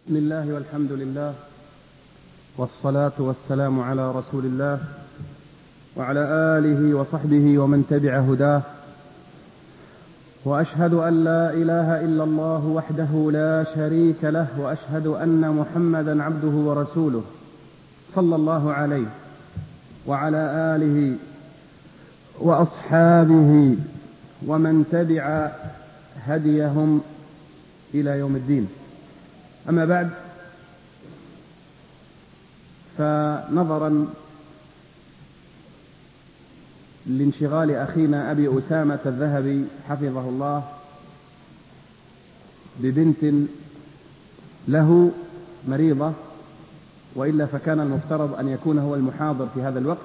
بسم الله والحمد لله والصلاة والسلام على رسول الله وعلى آله وصحبه ومن تبع هداه، وأشهد أن لا إله إلا الله وحده لا شريك له، وأشهد أن محمدا عبده ورسوله صلى الله عليه وعلى آله وأصحابه ومن تبع هديهم إلى يوم الدين. أما بعد، فنظرا لانشغال أخينا أبي أسامة الذهبي حفظه الله ببنت له مريضة، وإلا فكان المفترض أن يكون هو المحاضر في هذا الوقت،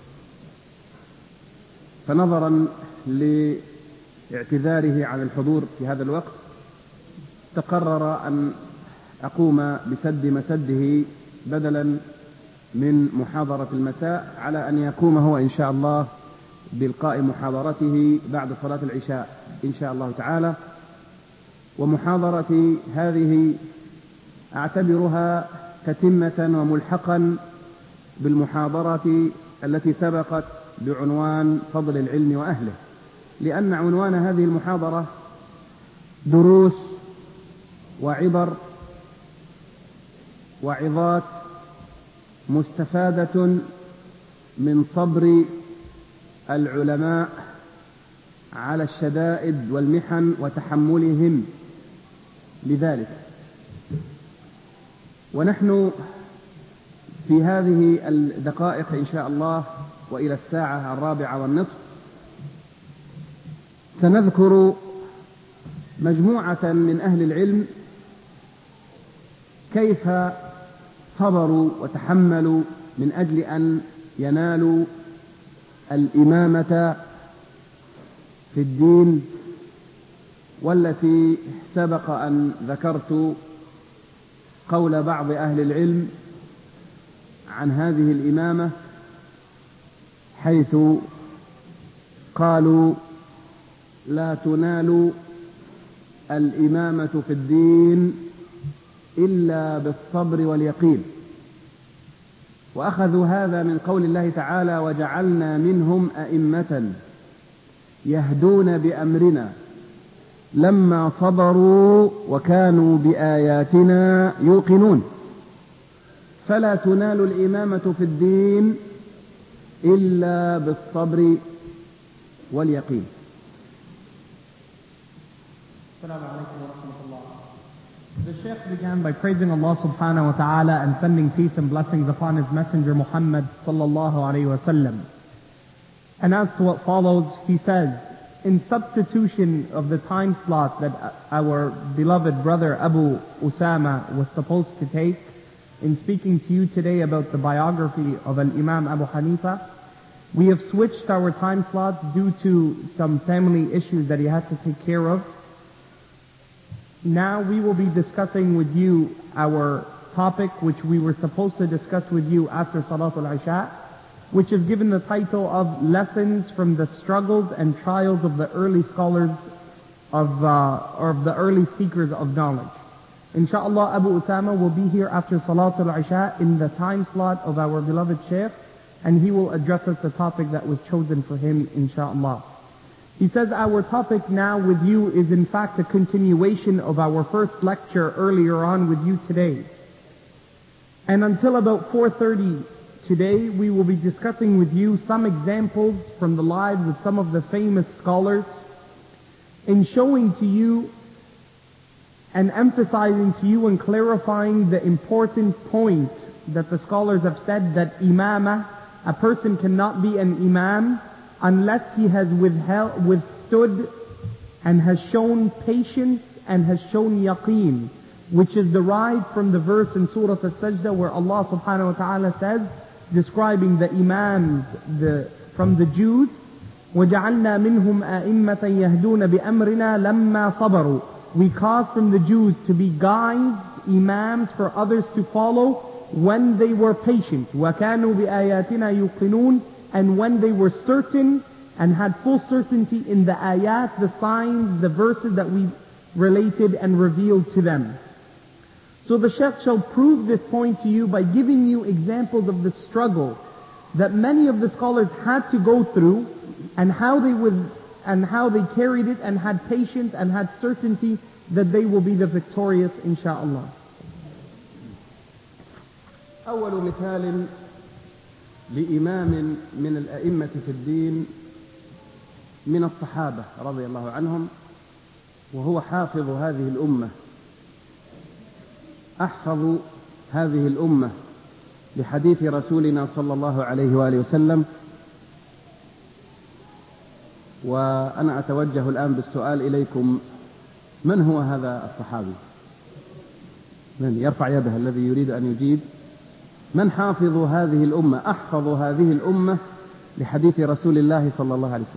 فنظرا لاعتذاره عن الحضور في هذا الوقت تقرر أن أقوم بسد مسده بدلا من محاضرة المساء، على أن يقوم هو إن شاء الله بإلقاء محاضرته بعد صلاة العشاء إن شاء الله تعالى. ومحاضرتي هذه أعتبرها تتمة وملحقا بالمحاضرة التي سبقت بعنوان فضل العلم وأهله، لأن عنوان هذه المحاضرة دروس وعبر وعظات مستفادة من صبر العلماء على الشدائد والمحن وتحملهم لذلك. ونحن في هذه الدقائق إن شاء الله وإلى الساعة 4:15 سنذكر مجموعة من أهل العلم كيف صبروا وتحملوا من أجل أن ينالوا الإمامة في الدين، والتي سبق أن ذكرت قول بعض أهل العلم عن هذه الإمامة، حيث قالوا: لا تنال الإمامة في الدين إلا بالصبر واليقين. وأخذوا هذا من قول الله تعالى: وجعلنا منهم أئمة يهدون بأمرنا لما صبروا وكانوا بآياتنا يوقنون. فلا تنال الإمامة في الدين إلا بالصبر واليقين. السلام عليكم ورحمة الله. The Shaykh began by praising Allah subhanahu wa ta'ala and sending peace and blessings upon his messenger Muhammad sallallahu alayhi wa sallam. And as to what follows, he says, in substitution of the time slot that our beloved brother Abu Usama was supposed to take in speaking to you today about the biography of Imam Abu Hanifa, we have switched our time slots due to some family issues that he had to take care of. Now we will be discussing with you our topic, which we were supposed to discuss with you after Salatul Isha, which is given the title of Lessons from the Struggles and Trials of the Early Scholars or of the Early Seekers of Knowledge. Inshallah, Abu Usama will be here after Salatul Isha in the time slot of our beloved Shaykh, and he will address us the topic that was chosen for him, inshallah. He says our topic now with you is in fact a continuation of our first lecture earlier on with you today. And until about 4:30 today, we will be discussing with you some examples from the lives of some of the famous scholars, in showing to you and emphasizing to you and clarifying the important point that the scholars have said, that imamah, a person cannot be an imam unless he has withstood and has shown patience and has shown yaqeen, which is derived from the verse in Surah As-Sajdah where Allah subhanahu wa ta'ala says, describing the imams from the Jews, وَجَعَلْنَا مِنْهُمْ أَئِمَّةً يَهْدُونَ بِأَمْرِنَا لَمَّا صَبَرُوا. We caused from the Jews to be guides, imams for others to follow when they were patient. وَكَانُوا بِآيَاتِنَا يُوقِنُونَ. And when they were certain and had full certainty in the ayat, the signs, the verses that we related and revealed to them. So the Shaykh shall prove this point to you by giving you examples of the struggle that many of the scholars had to go through, and how they carried it and had patience and had certainty that they will be the victorious, inshaAllah. أول مثال لإمام من الأئمة في الدين من الصحابة رضي الله عنهم، وهو حافظ هذه الأمة، أحفظ هذه الأمة لحديث رسولنا صلى الله عليه وآله وسلم. وأنا أتوجه الآن بالسؤال إليكم: من هو هذا الصحابي؟ من يرفع يده الذي يريد أن يجيب؟ من حافظ هذه الأمة، أحفظ هذه الأمة لحديث رسول الله صلى الله عليه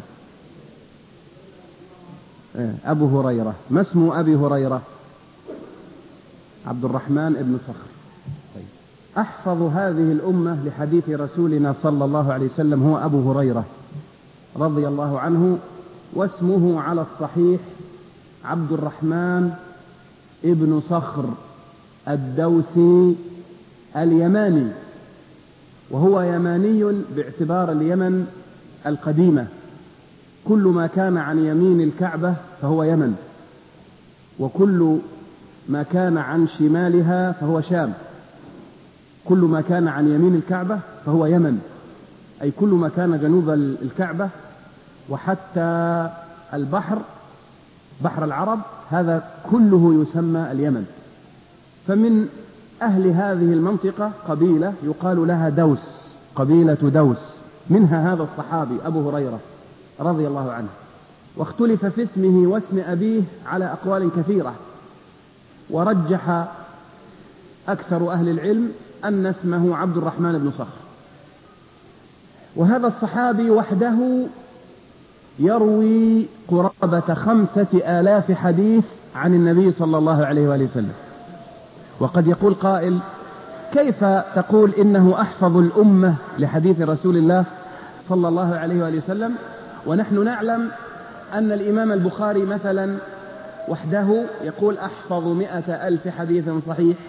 وسلم؟ أبو هريرة. ما اسم أبي هريرة؟ عبد الرحمن بن صخر. أحفظ هذه الأمة لحديث رسولنا صلى الله عليه وسلم هو أبو هريرة رضي الله عنه، واسمه على الصحيح عبد الرحمن ابن صخر الدوسي اليماني، وهو يماني باعتبار اليمن القديمة. كل ما كان عن يمين الكعبة فهو يمن، وكل ما كان عن شمالها فهو شام. كل ما كان عن يمين الكعبة فهو يمن، أي كل ما كان جنوب الكعبة وحتى البحر، بحر العرب، هذا كله يسمى اليمن. فمن أهل هذه المنطقة قبيلة يقال لها دوس، قبيلة دوس، منها هذا الصحابي أبو هريرة رضي الله عنه. واختلف في اسمه واسم أبيه على أقوال كثيرة، ورجح أكثر أهل العلم أن اسمه عبد الرحمن بن صخر. وهذا الصحابي وحده يروي قرابة 5000 حديث عن النبي صلى الله عليه وآله وسلم. وقد يقول قائل: كيف تقول إنه أحفظ الأمة لحديث رسول الله صلى الله عليه وآله وسلم، ونحن نعلم أن الإمام البخاري مثلا وحده يقول أحفظ 100,000 حديث صحيح،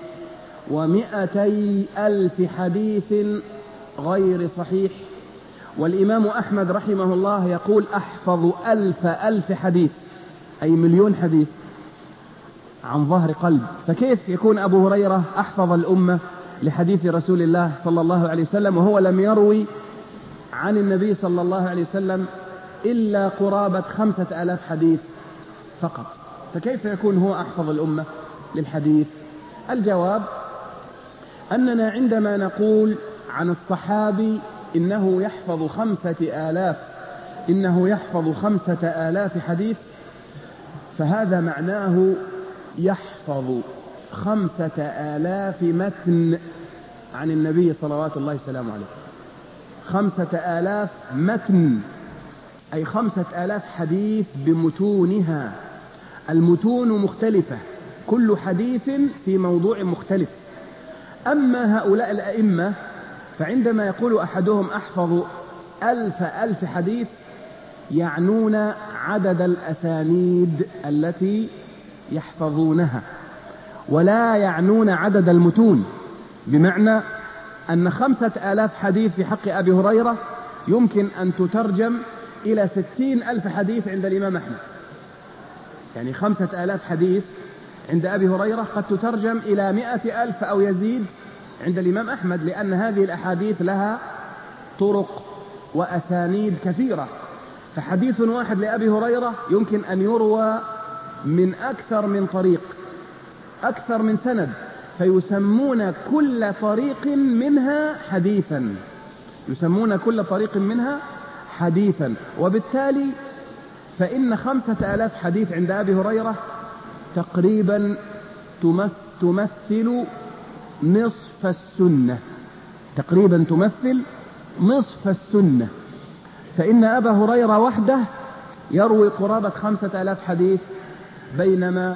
200,000 حديث غير صحيح. والإمام أحمد رحمه الله يقول أحفظ 1000 حديث، أي 1,000,000 حديث عن ظهر قلب. فكيف يكون أبو هريرة أحفظ الأمة لحديث رسول الله صلى الله عليه وسلم وهو لم يروي عن النبي صلى الله عليه وسلم إلا قرابة 5000 حديث فقط؟ فكيف يكون هو أحفظ الأمة للحديث؟ الجواب أننا عندما نقول عن الصحابي إنه يحفظ 5,000 حديث، فهذا معناه يحفظ 5,000 متن عن النبي صلوات الله وسلامه عليه. 5,000 متن، أي 5,000 حديث بمتونها. المتون مختلفة، كل حديث في موضوع مختلف. أما هؤلاء الأئمة فعندما يقول أحدهم أحفظ 1000 حديث يعنون عدد الأسانيد التي يحفظونها، ولا يعنون عدد المتون. بمعنى أن 5,000 حديث في حق أبي هريرة يمكن أن تترجم إلى 60,000 حديث عند الإمام أحمد. يعني 5,000 حديث عند أبي هريرة قد تترجم إلى 100,000 أو يزيد عند الإمام أحمد، لأن هذه الأحاديث لها طرق وأسانيد كثيرة. فحديث واحد لأبي هريرة يمكن أن يروى من أكثر من طريق، أكثر من سند، فيسمون كل طريق منها حديثا، يسمون كل طريق منها حديثا. وبالتالي فإن 5,000 حديث عند أبي هريرة تقريبا تمثل نصف السنة، تقريبا تمثل نصف السنة. فإن أبا هريرة وحده يروي قرابة 5,000 حديث، بينما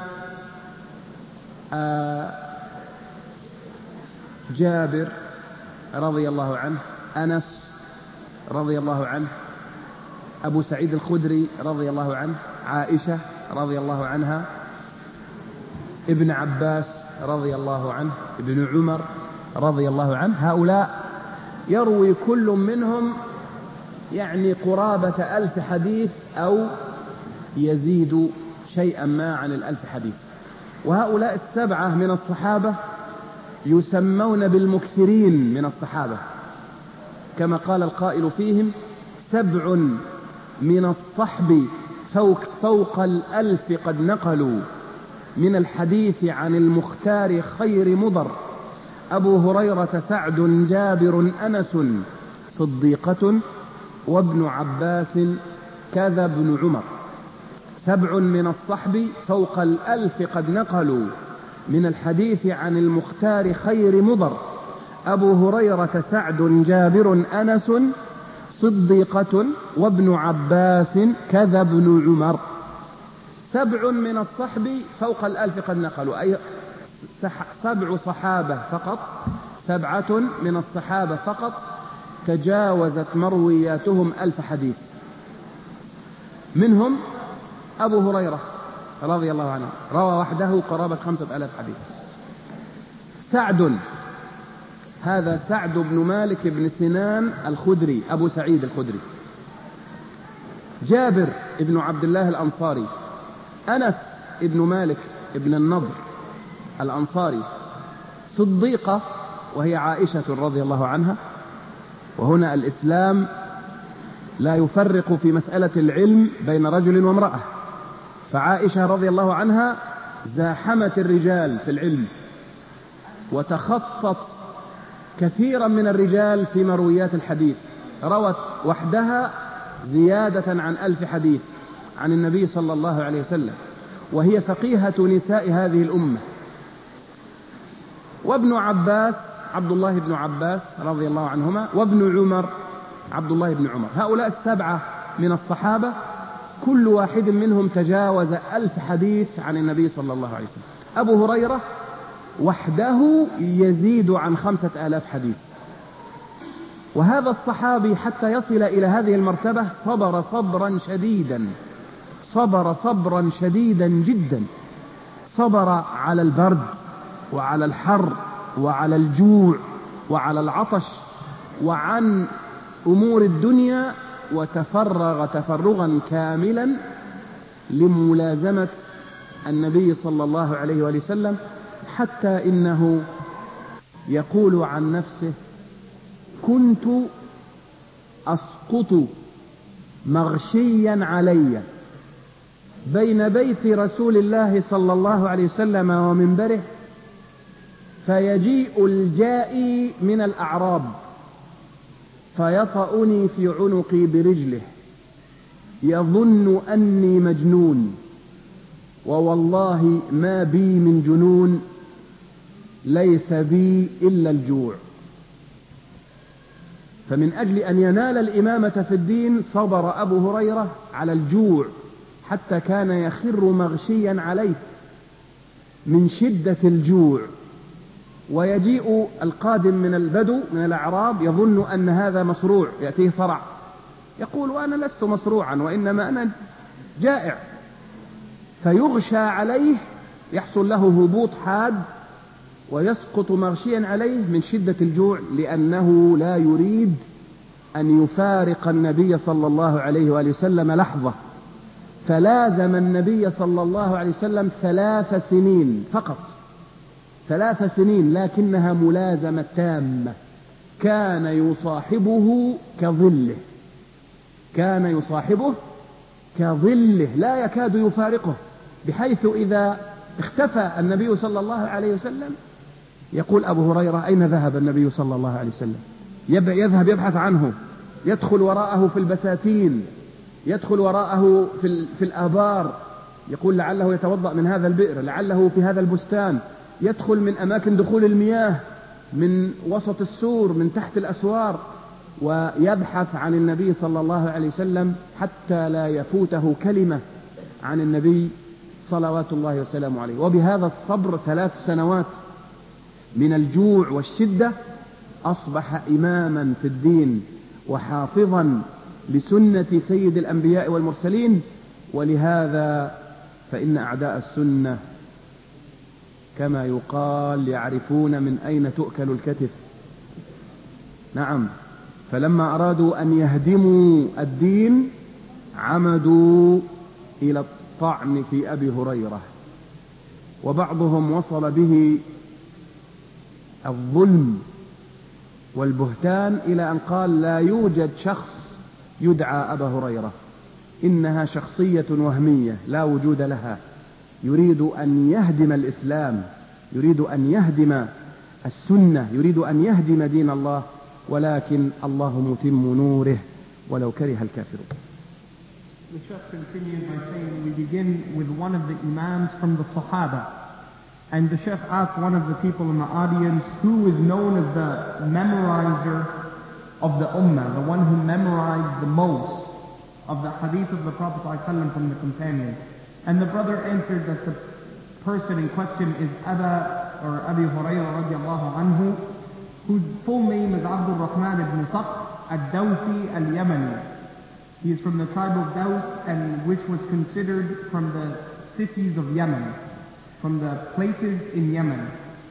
جابر رضي الله عنه، أنس رضي الله عنه، أبو سعيد الخدري رضي الله عنه، عائشة رضي الله عنها، ابن عباس رضي الله عنه، ابن عمر رضي الله عنه، هؤلاء يروي كل منهم يعني قرابة 1000 حديث أو يزيد شيئا ما عن 1000 حديث. وهؤلاء السبعة من الصحابة يسمون بالمكثرين من الصحابة، كما قال القائل فيهم: 7 من الصحب فوق 1000 قد نقلوا من الحديث عن المختار خير مضر، أبو هريرة سعد جابر أنس صديقة وابن عباس كذا ابن عمر. 7 من الصحب فوق 1000 قد نقلوا من الحديث عن المختار خير مضر، أبو هريرة سعد جابر أنس صديقة وابن عباس كذا ابن عمر. 7 من الصحب فوق 1000 قد نقلوا، أي 7 صحابة فقط، 7 من الصحابة فقط تجاوزت مروياتهم 1000 حديث. منهم أبو هريرة رضي الله عنه روى وحده قرابة 5000 حديث. سعد، هذا سعد بن مالك بن سنان الخدري أبو سعيد الخدري. جابر بن عبد الله الأنصاري. أنس بن مالك بن النضر الأنصاري. صديقة وهي عائشة رضي الله عنها. وهنا الإسلام لا يفرق في مسألة العلم بين رجل وامرأة، فعائشة رضي الله عنها زاحمت الرجال في العلم وتخطت كثيرا من الرجال في مرويات الحديث، روت وحدها زيادة عن 1000 حديث عن النبي صلى الله عليه وسلم، وهي فقيهة نساء هذه الأمة. وابن عباس عبد الله بن عباس رضي الله عنهما، وابن عمر عبد الله بن عمر. هؤلاء 7 من الصحابة كل واحد منهم تجاوز 1000 حديث عن النبي صلى الله عليه وسلم. أبو هريرة وحده يزيد عن 5000 حديث. وهذا الصحابي حتى يصل إلى هذه المرتبة صبر صبرا شديدا جدا. صبر على البرد وعلى الحر وعلى الجوع وعلى العطش وعن أمور الدنيا، وتفرغ تفرغا كاملا لملازمة النبي صلى الله عليه وسلم، حتى إنه يقول عن نفسه: كنت أسقط مغشيا علي بين بيت رسول الله صلى الله عليه وسلم ومنبره، فيجيء الجائي من الأعراب فيطأني في عنقي برجله يظن أني مجنون، ووالله ما بي من جنون، ليس بي إلا الجوع. فمن أجل أن ينال الإمامة في الدين صبر أبو هريرة على الجوع، حتى كان يخر مغشيا عليه من شدة الجوع. ويجيء القادم من البدو من الأعراب يظن أن هذا مصروع، يأتيه صرع، يقول: وأنا لست مصروعا وإنما أنا جائع، فيغشى عليه، يحصل له هبوط حاد ويسقط مغشيا عليه من شدة الجوع، لأنه لا يريد أن يفارق النبي صلى الله عليه وآله وسلم لحظة. فلازم النبي صلى الله عليه وسلم 3 سنين فقط، 3 سنين، لكنها ملازمة تامة. كان يصاحبه كظله، كان يصاحبه كظله، لا يكاد يفارقه، بحيث إذا اختفى النبي صلى الله عليه وسلم يقول أبو هريرة: أين ذهب النبي صلى الله عليه وسلم؟ يذهب يبحث عنه، يدخل وراءه في البساتين، يدخل وراءه في الآبار، يقول: لعله يتوضأ من هذا البئر، لعله في هذا البستان، يدخل من أماكن دخول المياه، من وسط السور، من تحت الأسوار، ويبحث عن النبي صلى الله عليه وسلم حتى لا يفوته كلمة عن النبي صلوات الله وسلامه عليه. وبهذا الصبر 3 سنوات من الجوع والشدة أصبح إماما في الدين وحافظا لسنة سيد الأنبياء والمرسلين. ولهذا فإن أعداء السنة كما يقال يعرفون من أين تؤكل الكتف. نعم، فلما أرادوا أن يهدموا الدين عمدوا إلى الطعن في أبي هريرة، وبعضهم وصل به الظلم والبهتان إلى أن قال لا يوجد شخص يدعى أبا هريرة، إنها شخصية وهمية لا وجود لها، يريد أن يهدم الإسلام، يريد أن يهدم السنة، يريد أن يهدم دين الله، ولكن الله متم نوره ولو كره الكافرون. The Shaykh continued by saying, we begin with one of the Imams from the Sahaba. And the Shaykh asked one of the people in the audience, who is known as the memorizer of the Ummah, the one who memorized the most of the hadith of the Prophet ﷺ from the companions. And the brother answered that the person in question is Abi Hurairah radiallahu anhu, whose full name is Abdul Rahman ibn Saqf al-Dawsi al-Yamani. He is from the tribe of Daws, and which was considered from the cities of Yemen, from the places in Yemen.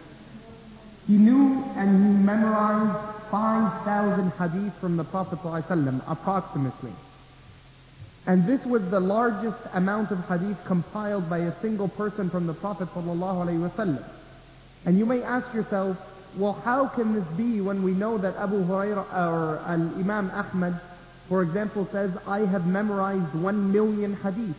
He knew and he memorized 5,000 hadith from the Prophet ﷺ, approximately. And this was the largest amount of hadith compiled by a single person from the Prophet ﷺ. And you may ask yourself, well, how can this be when we know that Abu Hurairah or Al-Imam Ahmad, for example, says, I have memorized 1 million hadith.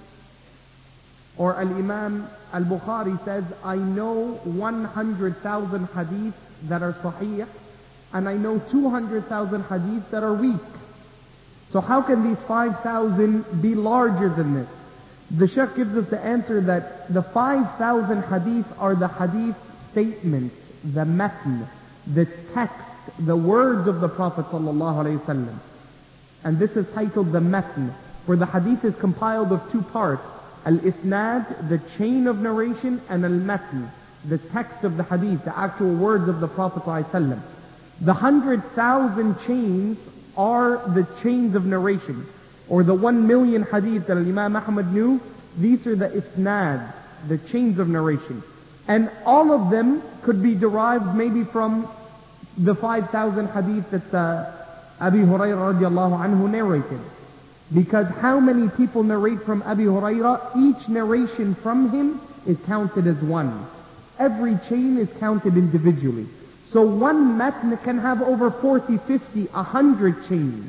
Or Al-Imam Al-Bukhari says, I know 100,000 hadith that are sahih, and I know 200,000 hadith that are weak. So how can these 5,000 be larger than this? The Shaykh gives us the answer that the 5,000 hadith are the hadith statements, the matn, the text, the words of the Prophet ﷺ. And this is titled the matn, where the hadith is compiled of two parts. Al-Isnad, the chain of narration, and Al-Matn, the text of the hadith, the actual words of the Prophet ﷺ. The 100,000 chains are the chains of narration, or the 1 million hadith that Imam Ahmad knew. These are the Isnad, the chains of narration. And all of them could be derived maybe from the 5,000 hadith that Abi Hurairah radiallahu anhu narrated. Because how many people narrate from Abi Hurairah? Each narration from him is counted as one. Every chain is counted individually. So one matn can have over 40, 50, 100 chains.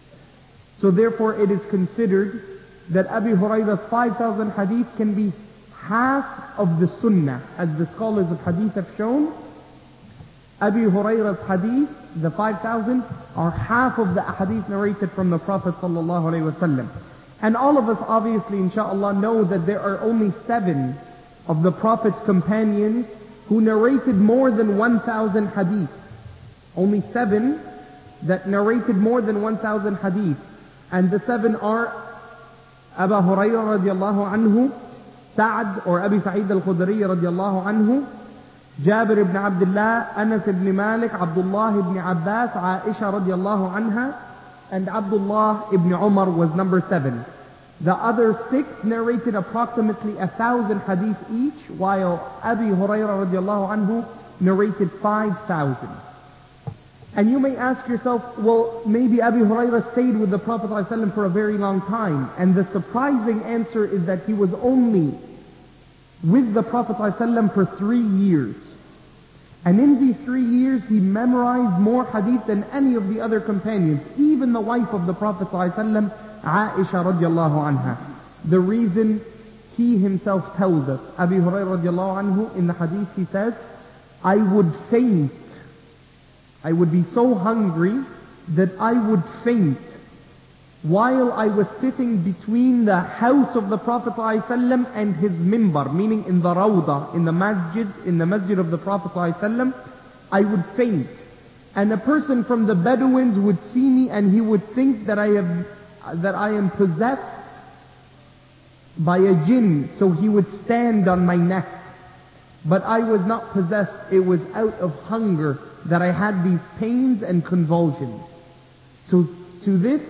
So therefore it is considered that Abi Hurairah's 5,000 hadith can be half of the sunnah. As the scholars of hadith have shown, Abi Hurairah's hadith, the 5,000, are half of the hadith narrated from the Prophet ﷺ. And all of us obviously, inshallah, know that there are only 7 of the Prophet's companions who narrated more than 1,000 hadith. Only 7 that narrated more than 1,000 hadith. And the 7 are Abu Hurairah radiallahu anhu, Sa'ad or Abi Sa'id al-Khudri radiallahu anhu, Jabir ibn Abdullah, Anas ibn Malik, Abdullah ibn Abbas, Aisha radiallahu anha, and Abdullah ibn Umar was number 7. The other 6 narrated approximately 1,000 hadith each, while Abi Hurairah radiallahu anhu narrated 5,000. And you may ask yourself, well, maybe Abi Hurairah stayed with the Prophet ﷺ for a very long time. And the surprising answer is that he was only with the Prophet ﷺ for 3 years. And in these 3 years, he memorized more hadith than any of the other companions, even the wife of the Prophet ﷺ, Aisha radiallahu anha. The reason he himself tells us, Abi Hurairah radiallahu anhu, in the hadith he says, I would faint. I would be so hungry that I would faint while I was sitting between the house of the Prophet ﷺ and his mimbar, meaning in the rawdah, in the masjid of the Prophet ﷺ. I would faint. And a person from the Bedouins would see me and he would think that I am possessed by a jinn, so he would stand on my neck. But I was not possessed, it was out of hunger that I had these pains and convulsions. So to this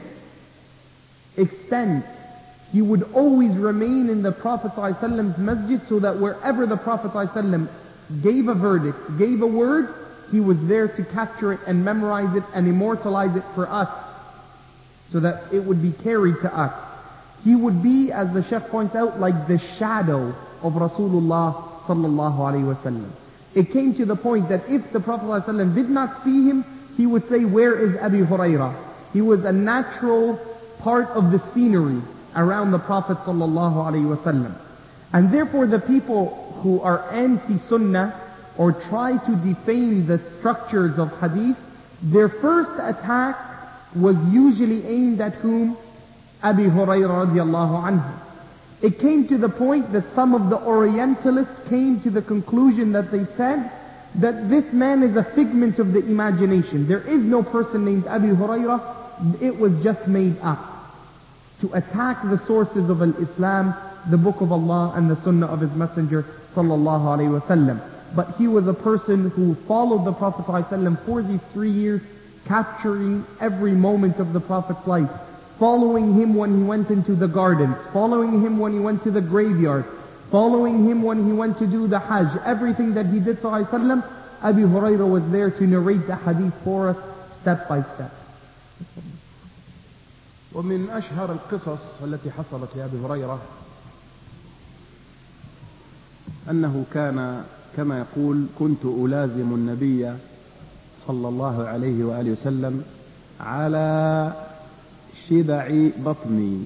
extent, he would always remain in the Prophet ﷺ's masjid, so that wherever the Prophet ﷺ gave a verdict, gave a word, he was there to capture it and memorize it and immortalize it for us so that it would be carried to us. He would be, as the Shaykh points out, like the shadow of Rasulullah sallallahu alaihi wasallam. It came to the point that if the Prophet ﷺ did not see him, he would say, "Where is Abi Hurairah?" He was a natural part of the scenery around the Prophet sallallahu alaihi wasallam. And therefore the people who are anti-sunnah or try to defame the structures of hadith, their first attack was usually aimed at whom? Abi Hurairah radiallahu anhu. It came to the point that some of the Orientalists came to the conclusion that they said that this man is a figment of the imagination. There is no person named Abi Hurairah. It was just made up to attack the sources of Islam, the Book of Allah and the Sunnah of His Messenger sallallahu alaihi wasallam. But he was a person who followed the Prophet ﷺ for these 3 years, capturing every moment of the Prophet's life, following him when he went into the gardens, following him when he went to the graveyard, following him when he went to do the Hajj. Everything that he did ﷺ, Abi Hurairah was there to narrate the hadith for us step by step. ومن أشهر القصص التي حصلت لأبي هريرة أنه كان كما يقول: كنت ألازم النبي صلى الله عليه وآله وسلم على شبع بطني.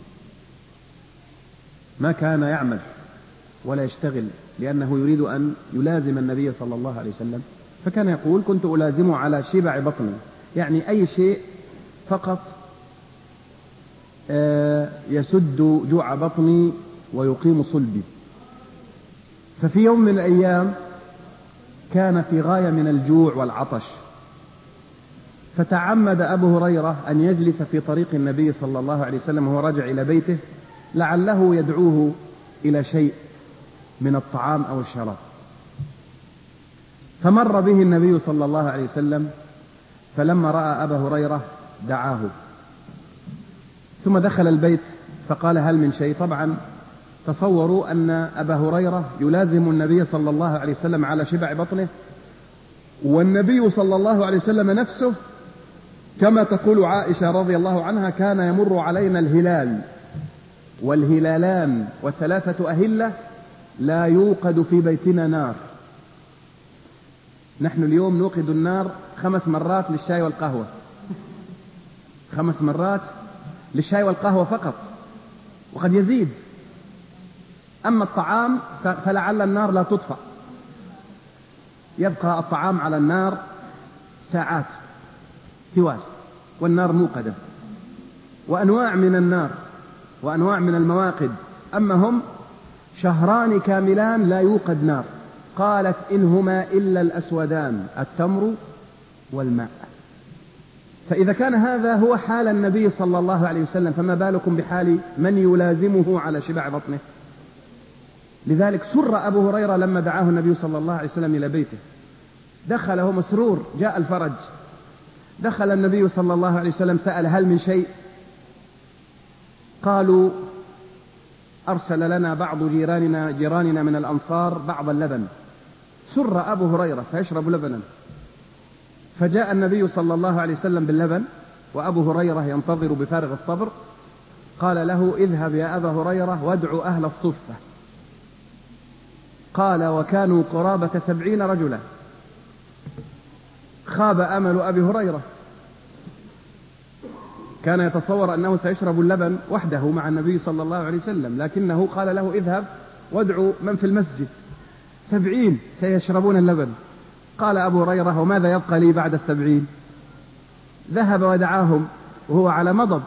ما كان يعمل ولا يشتغل لأنه يريد أن يلازم النبي صلى الله عليه وسلم، فكان يقول: كنت ألازمه على شبع بطني، يعني أي شيء فقط يسد جوع بطني ويقيم صلبي. ففي يوم من الأيام كان في غاية من الجوع والعطش، فتعمد أبو هريرة أن يجلس في طريق النبي صلى الله عليه وسلم وهو راجع إلى بيته لعله يدعوه إلى شيء من الطعام أو الشراب. فمر به النبي صلى الله عليه وسلم، فلما رأى أبا هريرة دعاه، ثم دخل البيت فقال: هل من شيء؟ طبعا تصوروا أن أبا هريرة يلازم النبي صلى الله عليه وسلم على شبع بطنه، والنبي صلى الله عليه وسلم نفسه كما تقول عائشة رضي الله عنها: كان يمر علينا الهلال والهلالان والثلاثة أهلة لا يوقد في بيتنا نار. نحن اليوم نوقد النار 5 مرات للشاي والقهوة، 5 مرات للشاي والقهوة فقط، وقد يزيد. أما الطعام فلعل النار لا تطفأ، يبقى الطعام على النار ساعات طوال والنار موقدة، وأنواع من النار وأنواع من المواقد. أما هم 2 شهران كاملان لا يوقد نار. قالت: إنهما إلا الأسودان، التمر والماء. فإذا كان هذا هو حال النبي صلى الله عليه وسلم، فما بالكم بحال من يلازمه على شبع بطنه. لذلك سر أبو هريرة لما دعاه النبي صلى الله عليه وسلم إلى بيته، دخله مسرور، جاء الفرج. دخل النبي صلى الله عليه وسلم سأل: هل من شيء؟ قالوا: أرسل لنا بعض جيراننا من الأنصار بعض اللبن. سر أبو هريرة سيشرب لبنا، فجاء النبي صلى الله عليه وسلم باللبن وأبو هريرة ينتظر بفارغ الصبر. قال له: اذهب يا أبا هريرة وادعو أهل الصفة. قال: وكانوا قرابة 70 رجلا. خاب أمل أبي هريرة، كان يتصور أنه سيشرب اللبن وحده مع النبي صلى الله عليه وسلم، لكنه قال له: اذهب وادعو من في المسجد، 70 سيشربون اللبن. قال أبو هريرة: وماذا يبقى لي بعد 70؟ ذهب ودعاهم وهو على مضض.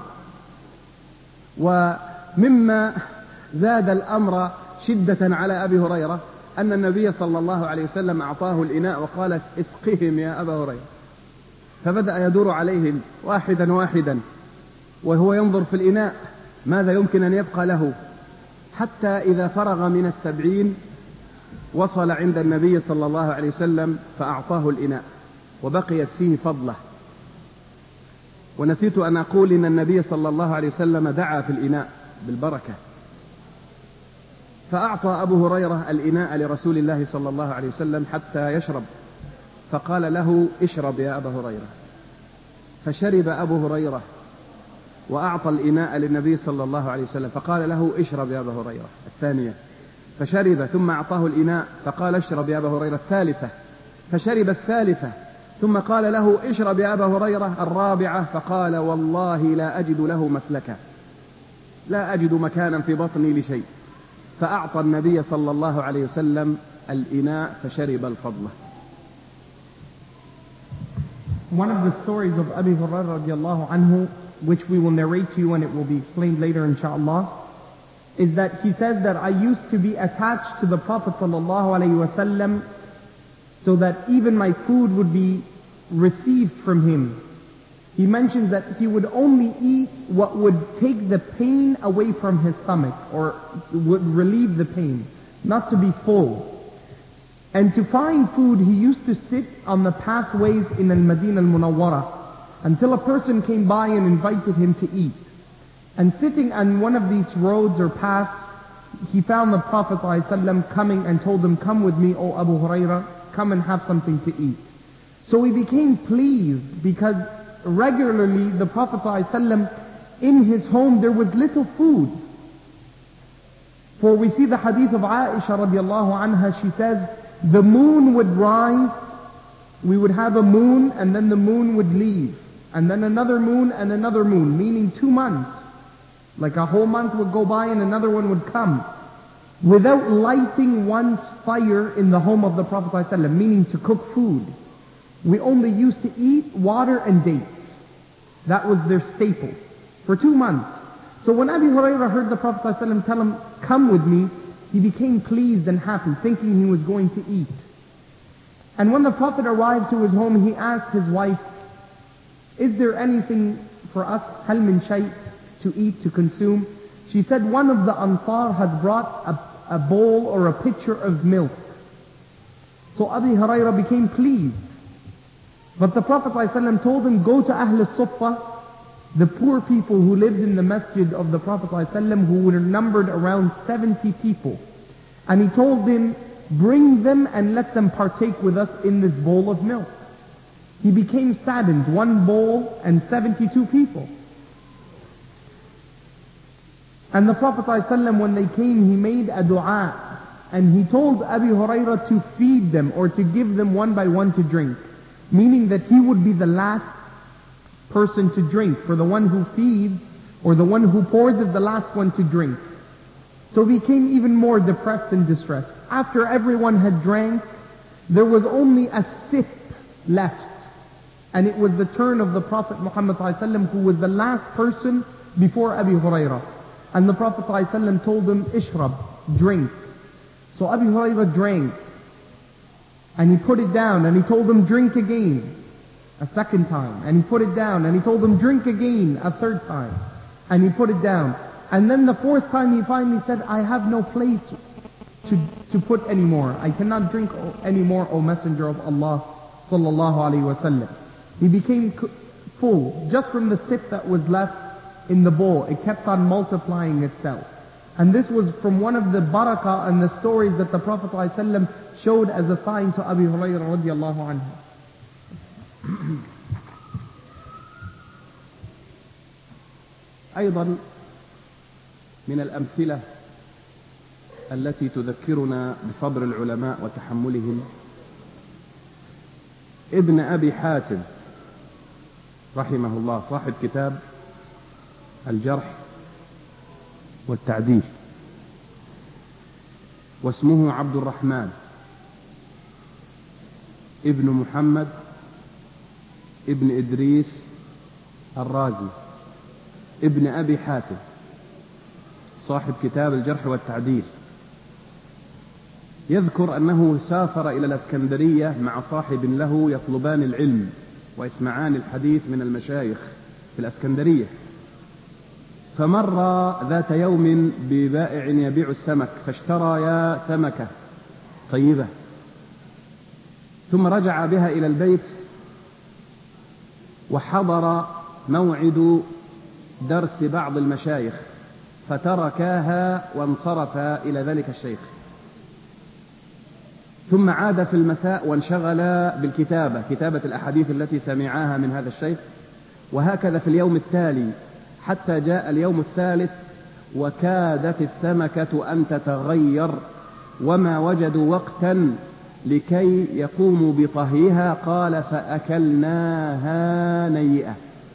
ومما زاد الأمر شدة على أبي هريرة أن النبي صلى الله عليه وسلم أعطاه الإناء وقال: اسقهم يا أبا هريرة. فبدأ يدور عليهم واحدا واحدا وهو ينظر في الإناء ماذا يمكن أن يبقى له، حتى إذا فرغ من 70 وصل عند النبي صلى الله عليه وسلم فأعطاه الإناء وبقيت فيه فضلة. ونسيت أن أقول إن النبي صلى الله عليه وسلم دعا في الإناء بالبركة. فأعطى أبو هريرة الإناء لرسول الله صلى الله عليه وسلم حتى يشرب، فقال له اشرب يا أبا هريرة، فشرب أبو هريرة، وأعطى الإناء للنبي صلى الله عليه وسلم فقال له اشرب يا أبا هريرة الثانية، فشرب، ثم أعطاه الإناء فقال اشرب يا أبا هريرة الثالثة، فشرب الثالثة، ثم قال له اشرب يا أبا هريرة الرابعة، فقال والله لا أجد له مسلكا، لا أجد مكانا في بطني لشيء، فأعطى النبي صلى الله عليه وسلم الإناء فشرب الفضلة. One of the stories of Abi Hurairah radiallahu anhu, which we will narrate to you and it will be explained later inshallah, is that he says that I used to be attached to the Prophet sallallahu alaihi wasallam so that even my food would be received from him. He mentions that he would only eat what would take the pain away from his stomach or would relieve the pain, not to be full. And to find food, he used to sit on the pathways in al-Madinah al-Munawwarah until a person came by and invited him to eat. And sitting on one of these roads or paths, he found the Prophet ﷺ coming and told him, come with me, O Abu Hurairah, come and have something to eat. So he became pleased because regularly the Prophet ﷺ, in his home there was little food. For we see the hadith of Aisha radiallahu anha, she says, the moon would rise, we would have a moon, and then the moon would leave, and then another moon and another moon, meaning 2 months. Like a whole month would go by and another one would come, without lighting one's fire in the home of the Prophet ﷺ, meaning to cook food. We only used to eat water and dates. That was their staple for 2 months. So when Abu Hurairah heard the Prophet ﷺ tell him, come with me, he became pleased and happy, thinking he was going to eat. And when the Prophet arrived to his home, he asked his wife, is there anything for us, hal min shay, to eat, to consume? She said, one of the Ansar has brought a bowl or a pitcher of milk. So Abu Hurairah became pleased. But the Prophet ﷺ told him, go to Ahl al-Suffah, the poor people who lived in the masjid of the Prophet ﷺ, who were numbered around 70 people. And he told them, bring them and let them partake with us in this bowl of milk. He became saddened, 1 bowl and 72 people. And the Prophet ﷺ, when they came, he made a dua. And he told Abu Hurairah to feed them or to give them one by one to drink. Meaning that he would be the last person to drink. For the one who feeds or the one who pours is the last one to drink. So he became even more depressed and distressed. After everyone had drank, there was only a sip left. And it was the turn of the Prophet Muhammad ﷺ, who was the last person before Abu Hurairah. And the Prophet ﷺ told him, ishrab, drink. So Abu Hurairah drank. And he put it down, and he told him, drink again, a second time. And he put it down, and he told him, drink again, a third time. And he put it down. And then the 4th time he finally said, I have no place to put any more. I cannot drink any more, O Messenger of Allah sallallahu alaihi wasallam. He became full just from the sip that was left in the bowl. It kept on multiplying itself. And this was from one of the barakah and the stories that the Prophet ﷺ showed as a sign to Abu Hurairah radiallahu anhu. أيضا من الأمثلة التي تذكرنا بصبر العلماء وتحملهم ابن أبي حاتم رحمه الله، صاحب كتاب الجرح والتعديل، واسمه عبد الرحمن ابن محمد ابن إدريس الرازي ابن أبي حاتم، صاحب كتاب الجرح والتعديل. يذكر أنه سافر إلى الإسكندرية مع صاحب له يطلبان العلم ويسمعان الحديث من المشايخ في الإسكندرية، فمر ذات يوم ببائع يبيع السمك فاشترى سمكة طيبة، ثم رجع بها إلى البيت وحضر موعد درس بعض المشايخ، فتركاها وانصرف إلى ذلك الشيخ، ثم عاد في المساء وانشغل بالكتابة، كتابة الأحاديث التي سمعاها من هذا الشيخ، وهكذا في اليوم التالي حتى جاء اليوم الثالث وكادت السمكة أن تتغير وما وجدوا وقتا لكي يقوموا بطهيها. قال فأكلناها نيئة.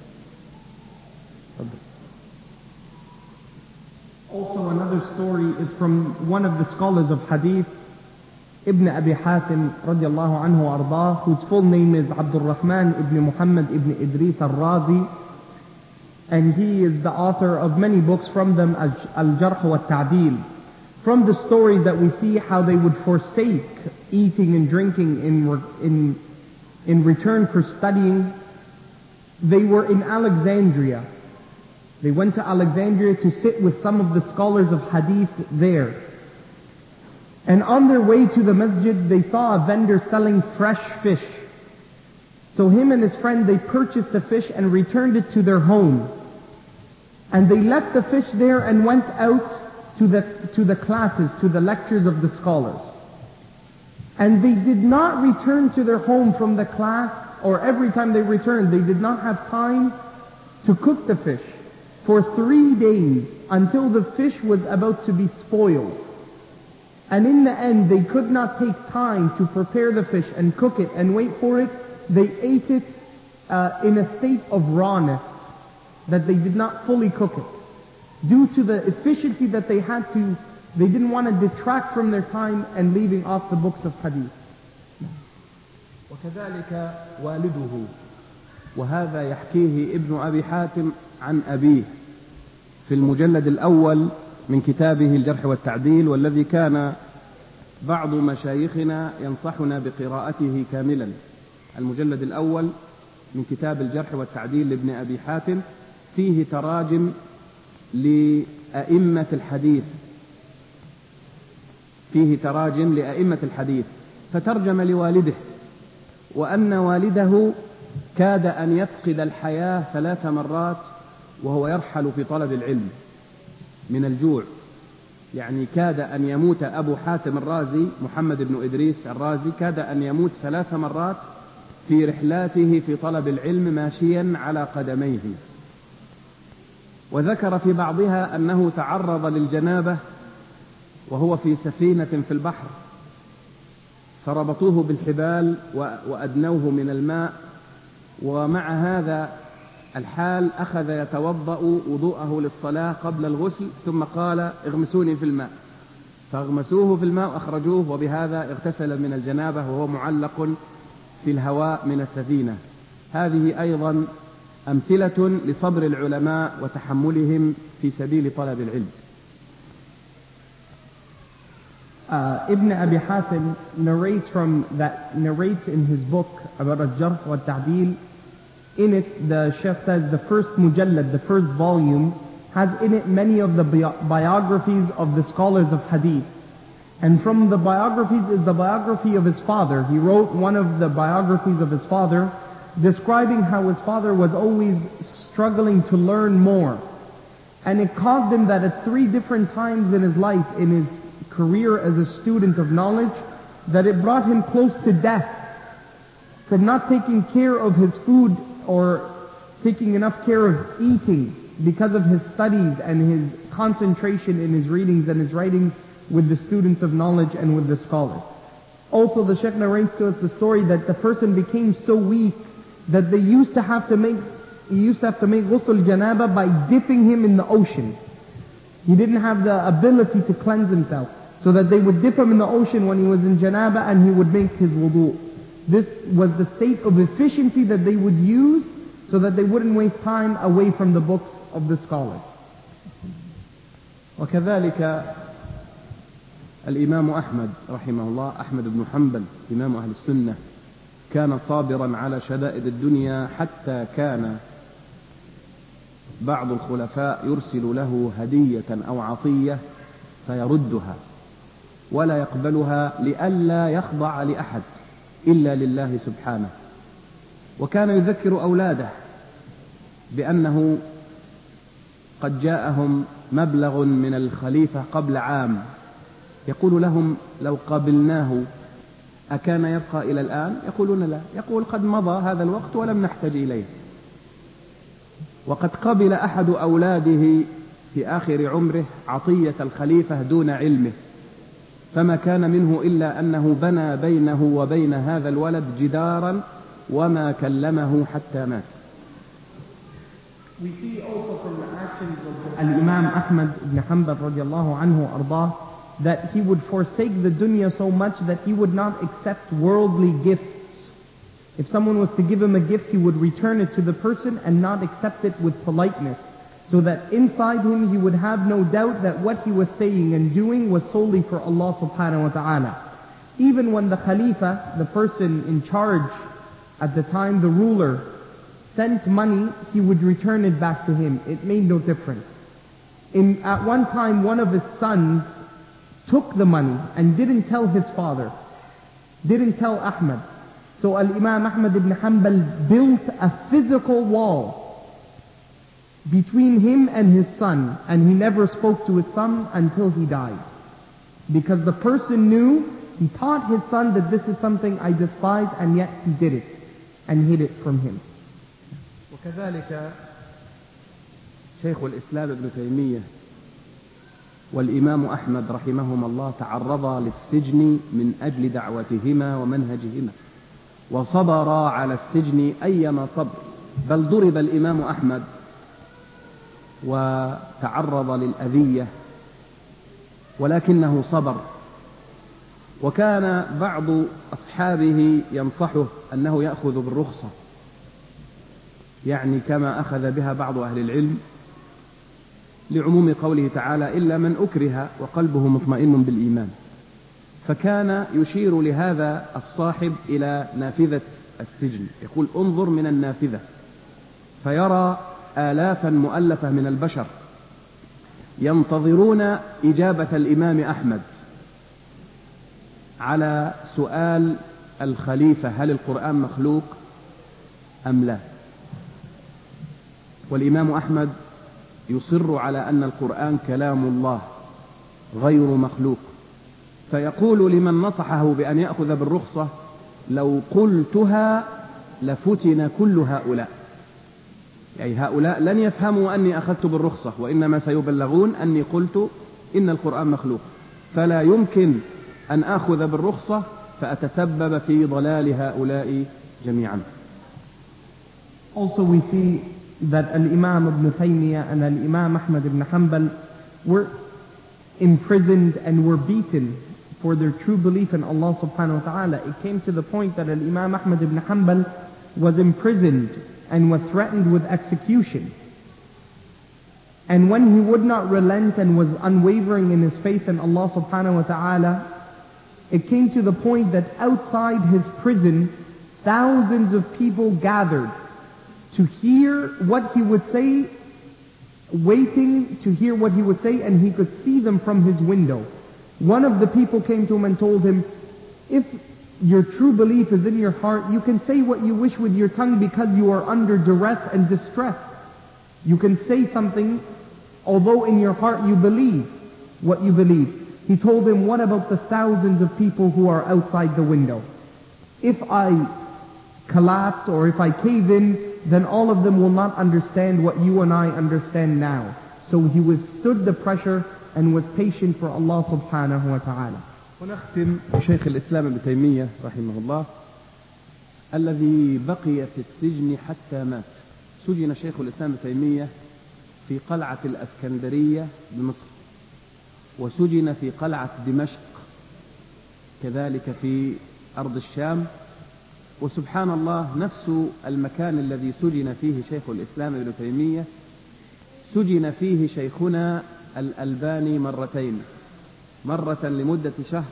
Also another story is from one of the scholars of hadith, Ibn Abi Hatim radiallahu anhu ardah, whose full name is Abdul Rahman ibn Muhammad ibn Idris al-Razi, and he is the author of many books, from them Al-Jarh wa Ta'dil. From the story that we see how they would forsake eating and drinking in return for studying. They were in Alexandria. They went to Alexandria to sit with some of the scholars of hadith there. And on their way to the masjid, they saw a vendor selling fresh fish. So him and his friend, they purchased the fish and returned it to their home. And they left the fish there and went out to the classes, to the lectures of the scholars. And they did not return to their home from the class, or every time they returned, they did not have time to cook the fish for 3 days until the fish was about to be spoiled. And in the end, they could not take time to prepare the fish and cook it and wait for it. They ate it in a state of rawness, that they did not fully cook it. Due to the efficiency that they had to, they didn't want to detract from their time and leaving off the books of hadith. وكذلك والده، وهذا يحكيه ابن أبي حاتم عن أبيه في المجلد الأول من كتابه الجرح والتعديل، والذي كان بعض مشايخنا ينصحنا بقراءته كاملا. المجلد الأول من كتاب الجرح والتعديل لابن أبي حاتم فيه تراجم لأئمة الحديث، فيه تراجم لأئمة الحديث، فترجم لوالده، وأن والده كاد أن يفقد الحياة 3 مرات وهو يرحل في طلب العلم من الجوع. يعني كاد أن يموت أبو حاتم الرازي، محمد بن إدريس الرازي، كاد أن يموت 3 مرات في رحلاته في طلب العلم ماشيا على قدميه. وذكر في بعضها أنه تعرض للجنابة وهو في سفينة في البحر، فربطوه بالحبال وأدنوه من الماء، ومع هذا الحال أخذ يتوضأ وضوءه للصلاة قبل الغسل، ثم قال اغمسوني في الماء، فاغمسوه في الماء وأخرجوه، وبهذا اغتسل من الجنابة وهو معلق في الهواء من السفينة. هذه أيضا أمثلة لصبر العلماء وتحملهم في سبيل طلب العلم. Ibn Abi Hatim narrates in his book about Al-Jarh wa Ta'dil. In it, the Sheikh says the first mujallad, the first volume, has in it many of the biographies of the scholars of hadith. And from the biographies is the biography of his father. He wrote one of the biographies of his father, describing how his father was always struggling to learn more. And it caused him that at 3 different times in his life, in his career as a student of knowledge, that it brought him close to death from not taking care of his food or taking enough care of eating because of his studies and his concentration in his readings and his writings with the students of knowledge and with the scholars. Also, the Shaykh narrates to us the story that the person became so weak that he used to have to make ghusl janaba by dipping him in the ocean. He didn't have the ability to cleanse himself, so that they would dip him in the ocean when he was in janaba and he would make his wudu. This was the state of efficiency that they would use so that they wouldn't waste time away from the books of the scholars. وكذلك الإمام أحمد رحمه الله، أحمد بن حنبل إمام أهل السنة، كان صابرا على شدائد الدنيا، حتى كان بعض الخلفاء يرسل له هدية أو عطية فيردها ولا يقبلها لئلا يخضع لأحد إلا لله سبحانه. وكان يذكر أولاده بأنه قد جاءهم مبلغ من الخليفة قبل عام، يقول لهم لو قابلناه أكان يبقى إلى الآن؟ يقولون لا. يقول قد مضى هذا الوقت ولم نحتاج إليه. وقد قبل أحد أولاده في آخر عمره عطية الخليفة دون علمه، فما كان منه إلا أنه بنى بينه وبين هذا الولد جدارا وما كلمه حتى مات. We see also from the actions of Al-Imam Ahmad ibn Hanbal radiallahu anhu ardah, that he would forsake the dunya so much that he would not accept worldly gifts. If someone was to give him a gift, he would return it to the person and not accept it with politeness, so that inside him he would have no doubt that what he was saying and doing was solely for Allah subhanahu wa ta'ala. Even when the Khalifa, the person in charge at the time, the ruler, sent money, he would return it back to him. It made no difference. At one time, one of his sons took the money and didn't tell his father, didn't tell Ahmad. So Al-Imam Ahmad ibn Hanbal built a physical wall between him and his son, and he never spoke to his son until he died. Because the person knew, he taught his son that this is something I despise, and yet he did it and hid it from him. وكذلك شيخ الإسلام ابن تيمية والإمام أحمد رحمهما الله تعرضا للسجن من أجل دعوتهما ومنهجهما، وصبرا على السجن أيما صبر، بل ضرب الإمام أحمد وتعرض للأذية ولكنه صبر. وكان بعض أصحابه ينصحه أنه يأخذ بالرخصة، يعني كما أخذ بها بعض أهل العلم، لعموم قوله تعالى إلا من أكره وقلبه مطمئن بالإيمان. فكان يشير لهذا الصاحب إلى نافذة السجن، يقول انظر من النافذة، فيرى آلافا مؤلفة من البشر ينتظرون إجابة الإمام أحمد على سؤال الخليفة هل القرآن مخلوق أم لا. والإمام أحمد يصر على أن القرآن كلام الله غير مخلوق، فيقول لمن نصحه بأن يأخذ بالرخصة لو قلتها لفتن كل هؤلاء، يعني هؤلاء لن يفهموا أني أخذت بالرخصة، وإنما سيبلغون أني قلت إن القرآن مخلوق، فلا يمكن أن أخذ بالرخصة فأتسبب في ضلال هؤلاء جميعا. Also we see that Al-Imam Ibn Taymiyyah and Al-Imam Ahmad ibn Hanbal were imprisoned and were beaten for their true belief in Allah subhanahu wa ta'ala. It came to the point that Al-Imam Ahmad ibn Hanbal was imprisoned and was threatened with execution. And when he would not relent and was unwavering in his faith in Allah subhanahu wa ta'ala, it came to the point that outside his prison, thousands of people gathered to hear what he would say, waiting to hear what he would say, and he could see them from his window. One of the people came to him and told him, if your true belief is in your heart, you can say what you wish with your tongue because you are under duress and distress. You can say something although in your heart you believe what you believe. He told him, what about the thousands of people who are outside the window? If I collapse or if I cave in, then all of them will not understand what you and I understand now. So he withstood the pressure and was patient for Allah subhanahu wa ta'ala. ونختم بشيخ الإسلام ابن تيمية رحمه الله الذي بقي في السجن حتى مات. سجن شيخ الإسلام ابن تيمية في قلعة الأسكندرية بمصر، وسجن في قلعة دمشق كذلك في أرض الشام. وسبحان الله نفس المكان الذي سجن فيه شيخ الإسلام ابن تيمية سجن فيه شيخنا الألباني مرتين، مرة لمدة شهر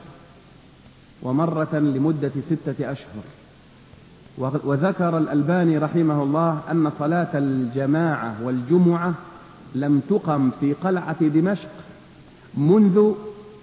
ومرة لمدة 6 أشهر. وذكر الألباني رحمه الله أن صلاة الجماعة والجمعة لم تقم في قلعة دمشق منذ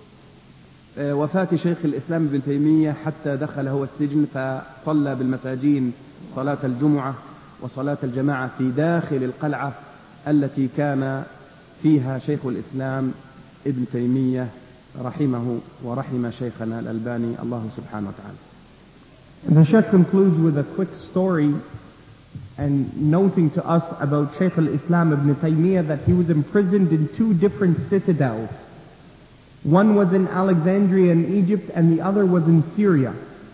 وفاة شيخ الإسلام ابن تيمية حتى دخل هو السجن، فصلى بالمساجين صلاة الجمعة وصلاة الجماعة في داخل القلعة التي كان فيها شيخ الإسلام ابن تيمية رحمه ورحم شيخنا الألباني الله سبحانه وتعالى. The Shaykh concludes with a quick story and noting to us about Shaykh al-Islam ibn Taymiyyah that he was imprisoned in two different citadels. One was in Alexandria in Egypt and the other was in Syria.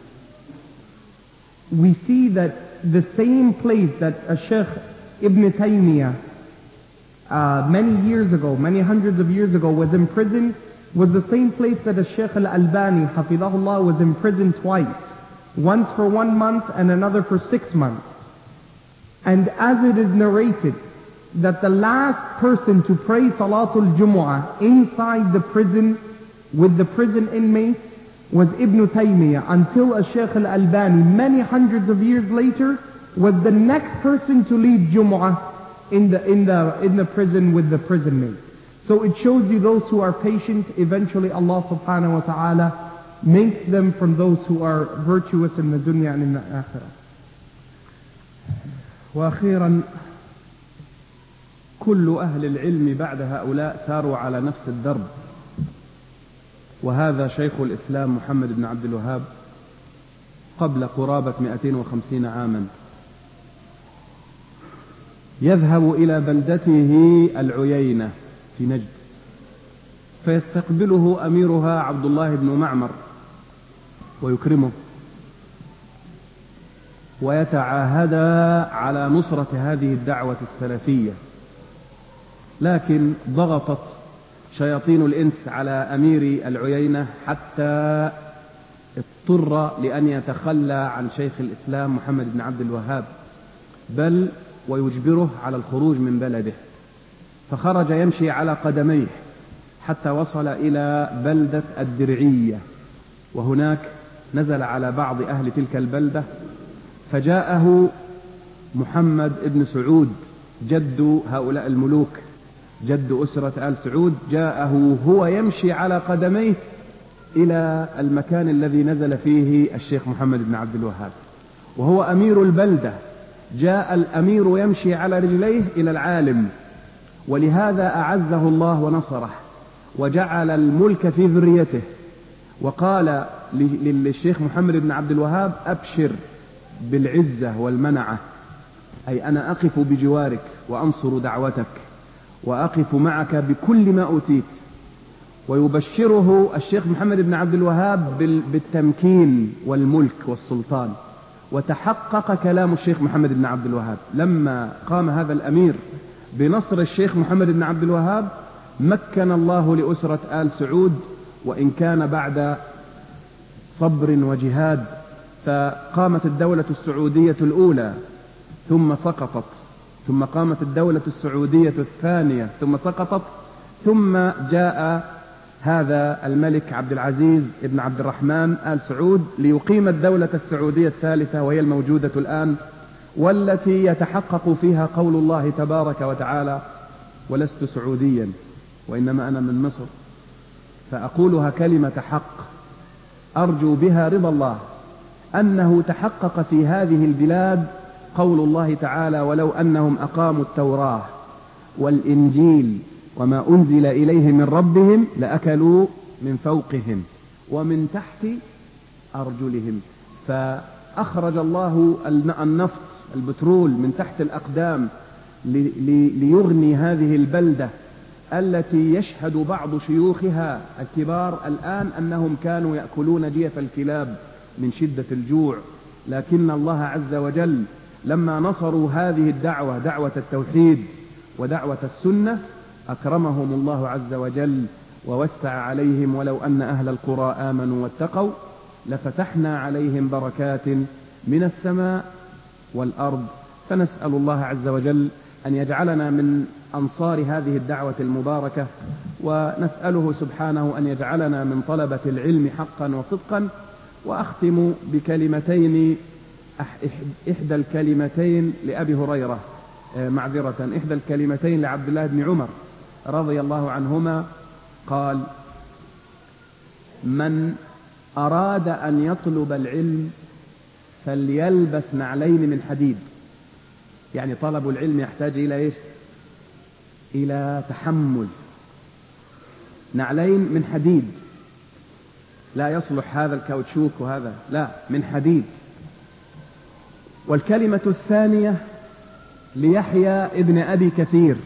We see that the same place that Shaykh ibn Taymiyyah many years ago, many hundreds of years ago was imprisoned was the same place that Shaykh al-Albani hafidhahullah was imprisoned twice. Once for 1 month and another for 6 months. And as it is narrated that the last person to pray Salatul Jumu'ah inside the prison with the prison inmates was Ibn Taymiyyah, until Shaykh al-Albani many hundreds of years later was the next person to lead Jumu'ah in the prison with the prison mates. So it shows you those who are patient, eventually Allah subhanahu wa ta'ala makes them from those who are virtuous in the dunya and in the akhirah. وأخيرا كل أهل العلم بعد هؤلاء ساروا على نفس الدرب، وهذا شيخ الإسلام محمد بن عبد الوهاب قبل قرابة 250 عاما يذهب إلى بلدته العيينة في نجد، فيستقبله أميرها عبد الله بن معمر ويكرمه ويتعاهدا على نصرة هذه الدعوة السلفية. لكن ضغطت شياطين الإنس على أمير العيينة حتى اضطر لأن يتخلى عن شيخ الإسلام محمد بن عبد الوهاب، بل ويجبره على الخروج من بلده، فخرج يمشي على قدميه حتى وصل إلى بلدة الدرعية، وهناك نزل على بعض أهل تلك البلدة، فجاءه محمد بن سعود جد هؤلاء الملوك، جد أسرة آل سعود، جاءه هو يمشي على قدميه إلى المكان الذي نزل فيه الشيخ محمد بن عبد الوهاب، وهو أمير البلدة. جاء الأمير يمشي على رجليه إلى العالم، ولهذا أعزه الله ونصره وجعل الملك في ذريته، وقال للشيخ محمد بن عبد الوهاب: أبشر بالعزة والمنعة، أي أنا أقف بجوارك وأنصر دعوتك وأقف معك بكل ما أوتيت. ويبشره الشيخ محمد بن عبد الوهاب بالتمكين والملك والسلطان. وتحقق كلام الشيخ محمد بن عبد الوهاب لما قام هذا الأمير بنصر الشيخ محمد بن عبد الوهاب، مكن الله لأسرة آل سعود، وإن كان بعد صبر وجهاد. فقامت الدولة السعودية الأولى ثم سقطت، ثم قامت الدولة السعودية الثانية ثم سقطت، ثم جاء هذا الملك عبد العزيز ابن عبد الرحمن آل سعود ليقيم الدولة السعودية الثالثة، وهي الموجودة الآن، والتي يتحقق فيها قول الله تبارك وتعالى: ولست سعوديا وإنما أنا من مصر. فأقولها كلمة حق أرجو بها رضا الله، أنه تحقق في هذه البلاد قول الله تعالى: ولو أنهم أقاموا التوراة والإنجيل وما أنزل إليهم من ربهم لأكلوا من فوقهم ومن تحت أرجلهم. فأخرج الله النفط البترول من تحت الأقدام ليغني هذه البلدة التي يشهد بعض شيوخها الكبار الآن أنهم كانوا يأكلون جيف الكلاب من شدة الجوع. لكن الله عز وجل لما نصروا هذه الدعوة، دعوة التوحيد ودعوة السنة، أكرمهم الله عز وجل ووسع عليهم: ولو أن أهل القرى آمنوا واتقوا لفتحنا عليهم بركات من السماء والأرض. فنسأل الله عز وجل أن يجعلنا من أنصار هذه الدعوة المباركة، ونسأله سبحانه أن يجعلنا من طلبة العلم حقا وصدقا. وأختم بكلمتين، إحدى الكلمتين لأبي هريرة، إحدى الكلمتين لعبد الله بن عمر رضي الله عنهما، قال: من أراد أن يطلب العلم فليلبس نعلين من حديد. يعني طلب العلم يحتاج إلى إيش؟ إلى تحمل. نعلين من حديد، لا يصلح هذا الكاوتشوك وهذا، لا، من حديد. والكلمة الثانية ليحيى ابن أبي كثير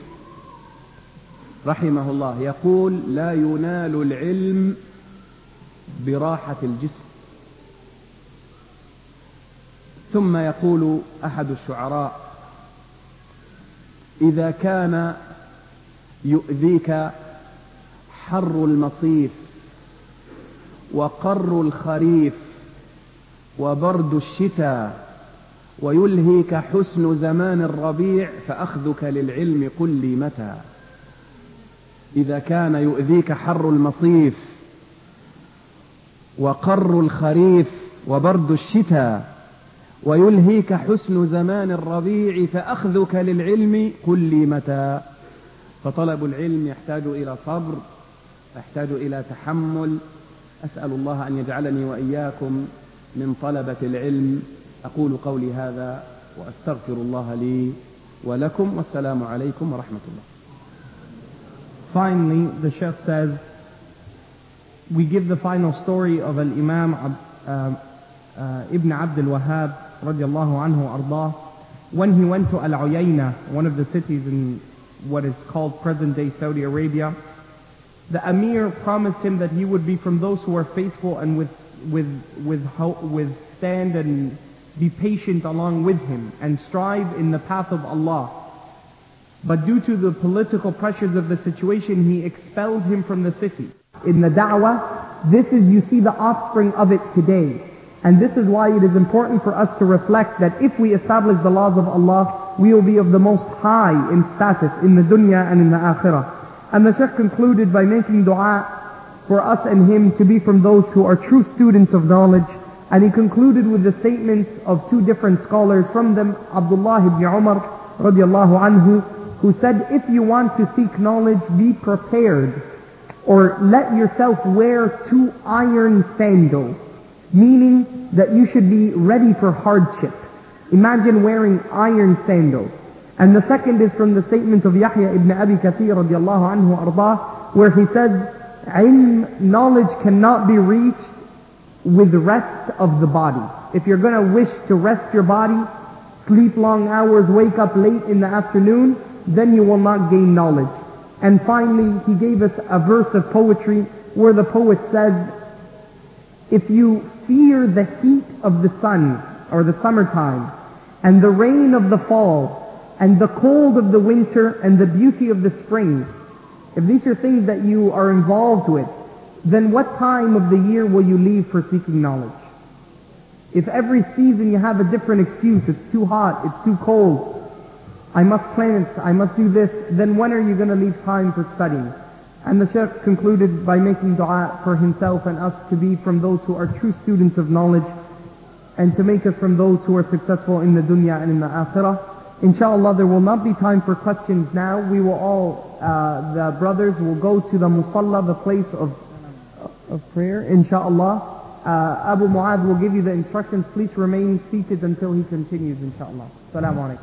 رحمه الله، يقول: لا ينال العلم براحة الجسم. ثم يقول أحد الشعراء: إذا كان يؤذيك حر المصيف وقر الخريف وبرد الشتاء ويلهيك حسن زمان الربيع فأخذك للعلم قل لي متى. إذا كان يؤذيك حر المصيف وقر الخريف وبرد الشتاء ويلهيك حسن زمان الربيع فأخذك للعلم قل لي متى. فطلب العلم يحتاج إلى صبر، يحتاج إلى تحمل. أسأل الله أن يجعلني وإياكم من طلبة العلم. أقول قولي هذا وأستغفر الله لي ولكم، والسلام عليكم ورحمة الله. Finally, the Sheikh says, we give the final story of Al-Imam Ibn Abd al-Wahhab radiallahu anhu ardah. When he went to Al-Uyayna, one of the cities in what is called present-day Saudi Arabia, the Amir promised him that he would be from those who are faithful and withstand and be patient along with him and strive in the path of Allah. But due to the political pressures of the situation, he expelled him from the city. In the da'wah, this is, you see the offspring of it today. And this is why it is important for us to reflect that if we establish the laws of Allah, we will be of the most high in status in the dunya and in the akhirah. And the Shaykh concluded by making dua for us and him to be from those who are true students of knowledge. And he concluded with the statements of two different scholars, from them Abdullah ibn Umar radiallahu anhu, who said, if you want to seek knowledge, be prepared, or let yourself wear 2 iron sandals, meaning that you should be ready for hardship. Imagine wearing iron sandals. And the second is from the statement of Yahya ibn Abi Kathir radiallahu anhu ardah, where he said, knowledge cannot be reached with rest of the body. If you're going to wish to rest your body, sleep long hours, wake up late in the afternoon, then you will not gain knowledge. And finally, he gave us a verse of poetry where the poet says, if you fear the heat of the sun or the summertime and the rain of the fall and the cold of the winter and the beauty of the spring, if these are things that you are involved with, then what time of the year will you leave for seeking knowledge? If every season you have a different excuse, it's too hot, it's too cold, I must plant, I must do this, then when are you going to leave time for studying? And the Shaykh concluded by making dua for himself and us to be from those who are true students of knowledge, and to make us from those who are successful in the dunya and in the akhirah. Inshallah, there will not be time for questions now. We will all, the brothers will go to the musalla, the place of prayer, inshallah. Abu Mu'adh will give you the instructions. Please remain seated until he continues, inshallah. Assalamu alaikum.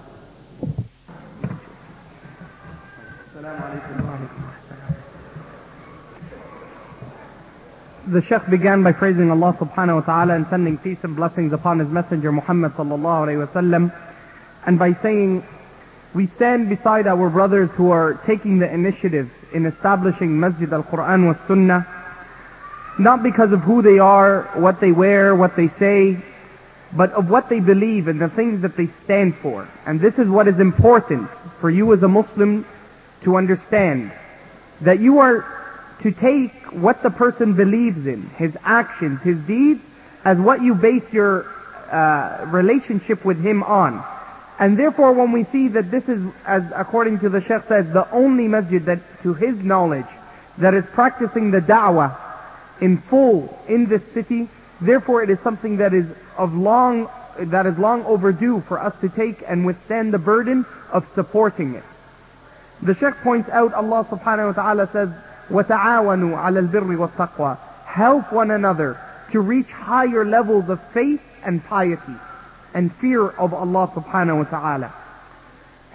The Shaykh began by praising Allah subhanahu wa ta'ala and sending peace and blessings upon his messenger Muhammad sallallahu alayhi wa sallam, and by saying, we stand beside our brothers who are taking the initiative in establishing Masjid al-Quran wa Sunnah, not because of who they are, what they wear, what they say, but of what they believe and the things that they stand for. And this is what is important for you as a Muslim to understand, that you are to take what the person believes in, his actions, his deeds, as what you base your relationship with him on. And therefore, when we see that this is, as according to the Shaykh says, the only masjid that, to his knowledge, that is practicing the da'wah in full in this city, therefore it is something that is long overdue for us to take and withstand the burden of supporting it. The Shaykh points out, Allah subhanahu wa ta'ala says, وَتَعَاوَنُوا عَلَى الْبِرِّ وَالتَّقْوَى. Help one another to reach higher levels of faith and piety and fear of Allah subhanahu wa ta'ala.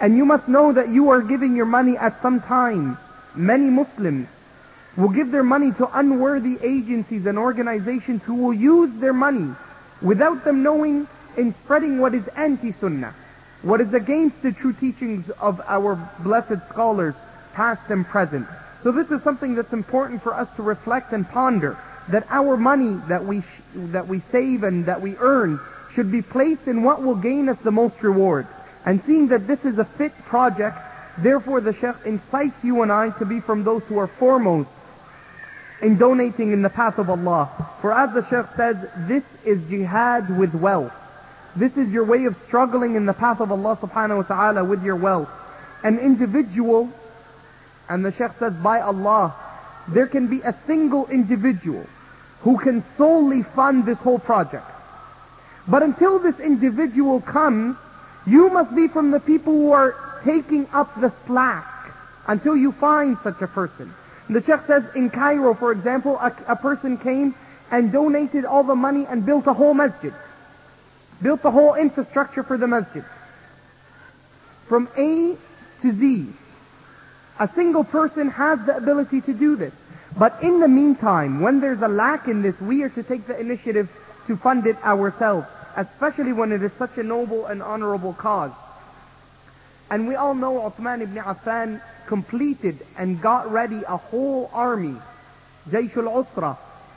And you must know that you are giving your money at some times. Many Muslims will give their money to unworthy agencies and organizations who will use their money without them knowing in spreading what is anti-sunnah, what is against the true teachings of our blessed scholars, past and present. So this is something that's important for us to reflect and ponder, that our money that we save and that we earn should be placed in what will gain us the most reward. And seeing that this is a fit project, therefore the Shaykh incites you and I to be from those who are foremost in donating in the path of Allah. For as the Shaykh says, this is jihad with wealth. This is your way of struggling in the path of Allah subhanahu wa ta'ala with your wealth. An individual, and the Shaykh says, by Allah, there can be a single individual who can solely fund this whole project. But until this individual comes, you must be from the people who are taking up the slack until you find such a person. The Shaykh says in Cairo, for example, a person came and donated all the money and built a whole masjid. Built the whole infrastructure for the masjid. From A to Z. A single person has the ability to do this. But in the meantime, when there's a lack in this, we are to take the initiative to fund it ourselves, especially when it is such a noble and honorable cause. And we all know Uthman ibn Affan completed and got ready a whole army, Jaysh al-Usra.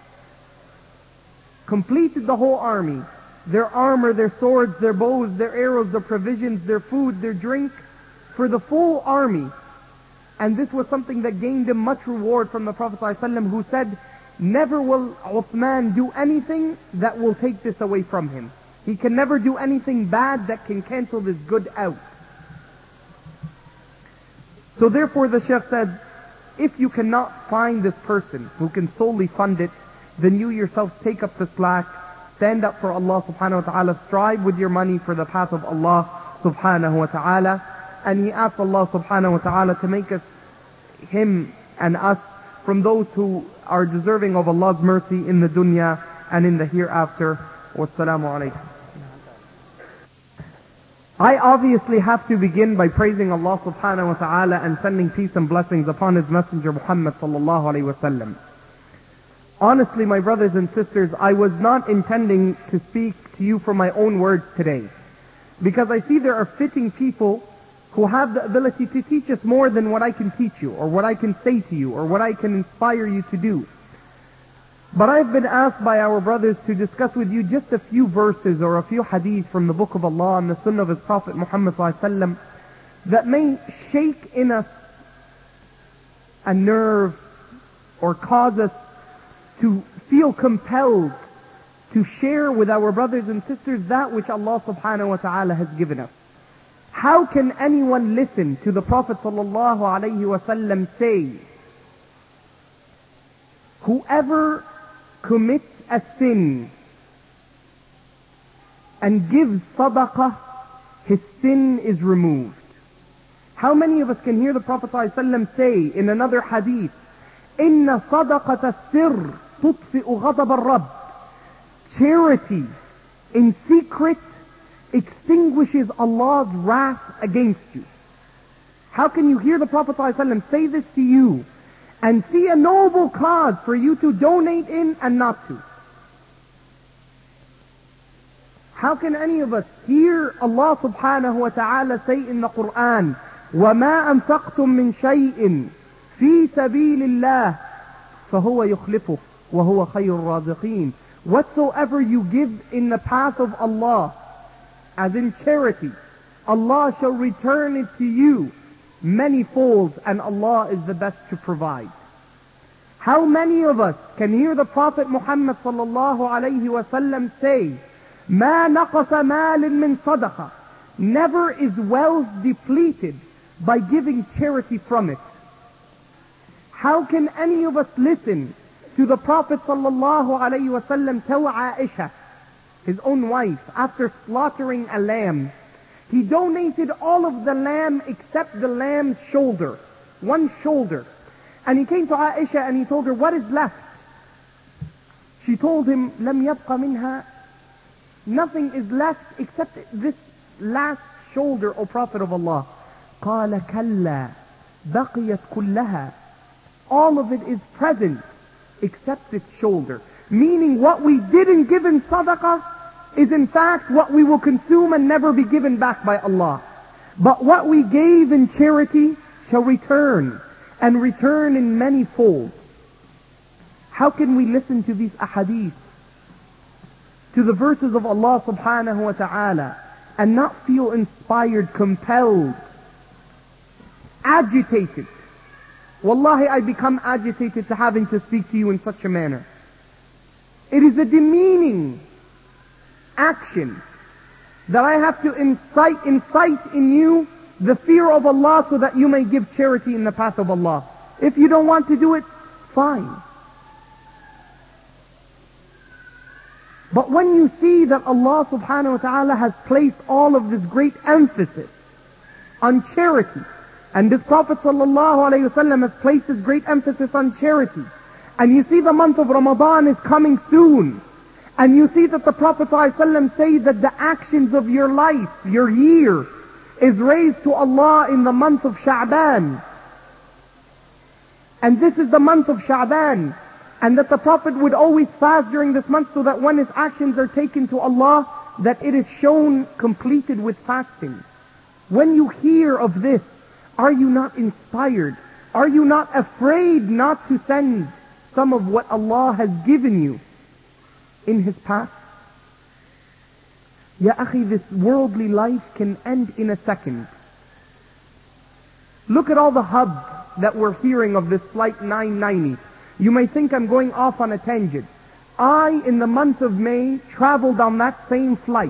Completed the whole army. Their armor, their swords, their bows, their arrows, their provisions, their food, their drink, for the full army. And this was something that gained him much reward from the Prophet ﷺ, who said, never will Uthman do anything that will take this away from him. He can never do anything bad that can cancel this good out. So therefore the Shaykh said, if you cannot find this person who can solely fund it, then you yourselves take up the slack, stand up for Allah subhanahu wa ta'ala, strive with your money for the path of Allah subhanahu wa ta'ala. And he asks Allah subhanahu wa ta'ala to make us, him and us, from those who are deserving of Allah's mercy in the dunya and in the hereafter. Wassalamu alaikum. I obviously have to begin by praising Allah subhanahu wa ta'ala and sending peace and blessings upon His Messenger Muhammad sallallahu alayhi wa sallam. Honestly, my brothers and sisters, I was not intending to speak to you from my own words today, because I see there are fitting people who have the ability to teach us more than what I can teach you, or what I can say to you, or what I can inspire you to do. But I've been asked by our brothers to discuss with you just a few verses or a few hadith from the Book of Allah and the Sunnah of His Prophet Muhammad ﷺ that may shake in us a nerve or cause us to feel compelled to share with our brothers and sisters that which Allah subhanahu wa ta'ala has given us. How can anyone listen to the Prophet sallallahu alayhi wasallam say, whoever commits a sin and gives sadaqah, his sin is removed? How many of us can hear the Prophet ﷺ say in another hadith, إِنَّ صَدَقَةَ السِّرِّ تُطْفِئُ غَضَبَ الرَّبِّ. Charity in secret extinguishes Allah's wrath against you. How can you hear the Prophet ﷺ say this to you and see a noble cause for you to donate in and not to? How can any of us hear Allah subhanahu wa ta'ala say in the Quran, وَمَا أَنفَقْتُم مِّن شَيْءٍ فِي سَبِيلِ اللَّهِ فَهُوَ يُخْلِفُهُ وَهُوَ خَيْرُ الرَّازِقِينَ. Whatsoever you give in the path of Allah, as in charity, Allah shall return it to you many folds, and Allah is the best to provide. How many of us can hear the Prophet Muhammad sallallahu alayhi wa sallam say, مَا نَقَصَ مَالٍ مِّن صَدَقَةٍ. Never is wealth depleted by giving charity from it. How can any of us listen to the Prophet sallallahu alayhi wa sallam tell Aisha, his own wife, after slaughtering a lamb, he donated all of the lamb except the lamb's shoulder, one shoulder. And he came to Aisha and he told her, what is left? She told him, لَمْ يَبْقَ مِنْهَا. Nothing is left except this last shoulder, O Prophet of Allah. قال كلا بقيت كلها. All of it is present except its shoulder. Meaning what we didn't give in sadaqah is in fact what we will consume and never be given back by Allah. But what we gave in charity shall return, and return in many folds. How can we listen to these ahadith, to the verses of Allah subhanahu wa ta'ala, and not feel inspired, compelled, agitated? Wallahi, I become agitated to having to speak to you in such a manner. It is a demeaning action that I have to incite in you the fear of Allah so that you may give charity in the path of Allah. If you don't want to do it, fine. But when you see that Allah subhanahu wa ta'ala has placed all of this great emphasis on charity, and this Prophet sallallahu alayhi wasallam has placed this great emphasis on charity, and you see the month of Ramadan is coming soon, and you see that the Prophet ﷺ say that the actions of your life, your year, is raised to Allah in the month of Sha'ban. And this is the month of Sha'ban. And that the Prophet would always fast during this month so that when his actions are taken to Allah, that it is shown completed with fasting. When you hear of this, are you not inspired? Are you not afraid not to send some of what Allah has given you in His path? Ya akhi, this worldly life can end in a second. Look at all the hub that we're hearing of this flight 990. You may think I'm going off on a tangent. I, in the month of May, traveled on that same flight.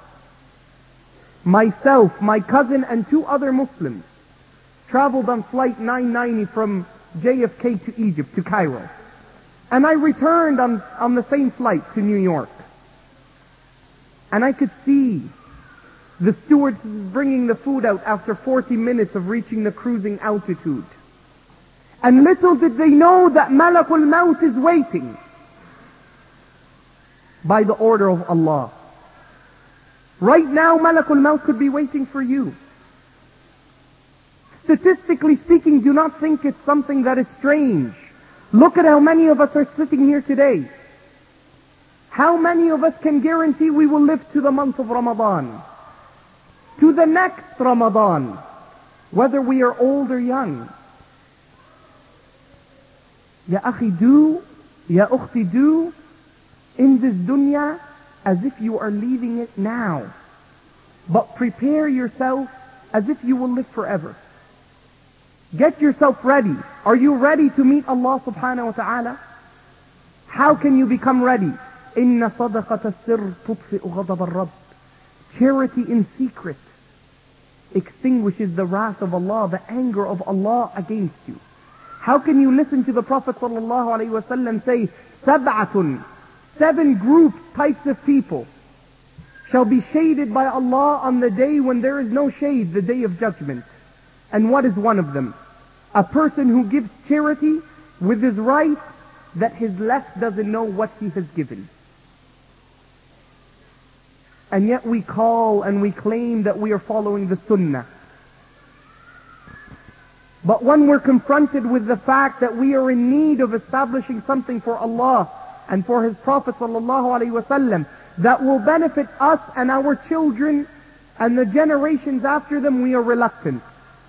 Myself, my cousin, and 2 other Muslims traveled on flight 990 from JFK to Egypt, to Cairo. And I returned on the same flight to New York. And I could see the stewardesses bringing the food out after 40 minutes of reaching the cruising altitude. And little did they know that Malakul Maut is waiting by the order of Allah. Right now, Malakul Maut could be waiting for you. Statistically speaking, do not think it's something that is strange. Look at how many of us are sitting here today. How many of us can guarantee we will live to the month of Ramadan? To the next Ramadan, whether we are old or young. Ya akhi, do, ya ukhti, do in this dunya as if you are leaving it now. But prepare yourself as if you will live forever. Get yourself ready. Are you ready to meet Allah subhanahu wa ta'ala? How can you become ready? Inna sadaqat as-sirr tudfi'u ghadab ar-rabb. Charity in secret extinguishes the wrath of Allah, the anger of Allah against you. How can you listen to the Prophet sallallahu alaihi wasallam say, Sab'atun, 7 groups, types of people, shall be shaded by Allah on the day when there is no shade, the day of judgment. And what is one of them? A person who gives charity with his right that his left doesn't know what he has given. And yet we call and we claim that we are following the sunnah. But when we're confronted with the fact that we are in need of establishing something for Allah and for His Prophet sallallahu alaihi wasallam that will benefit us and our children and the generations after them, we are reluctant.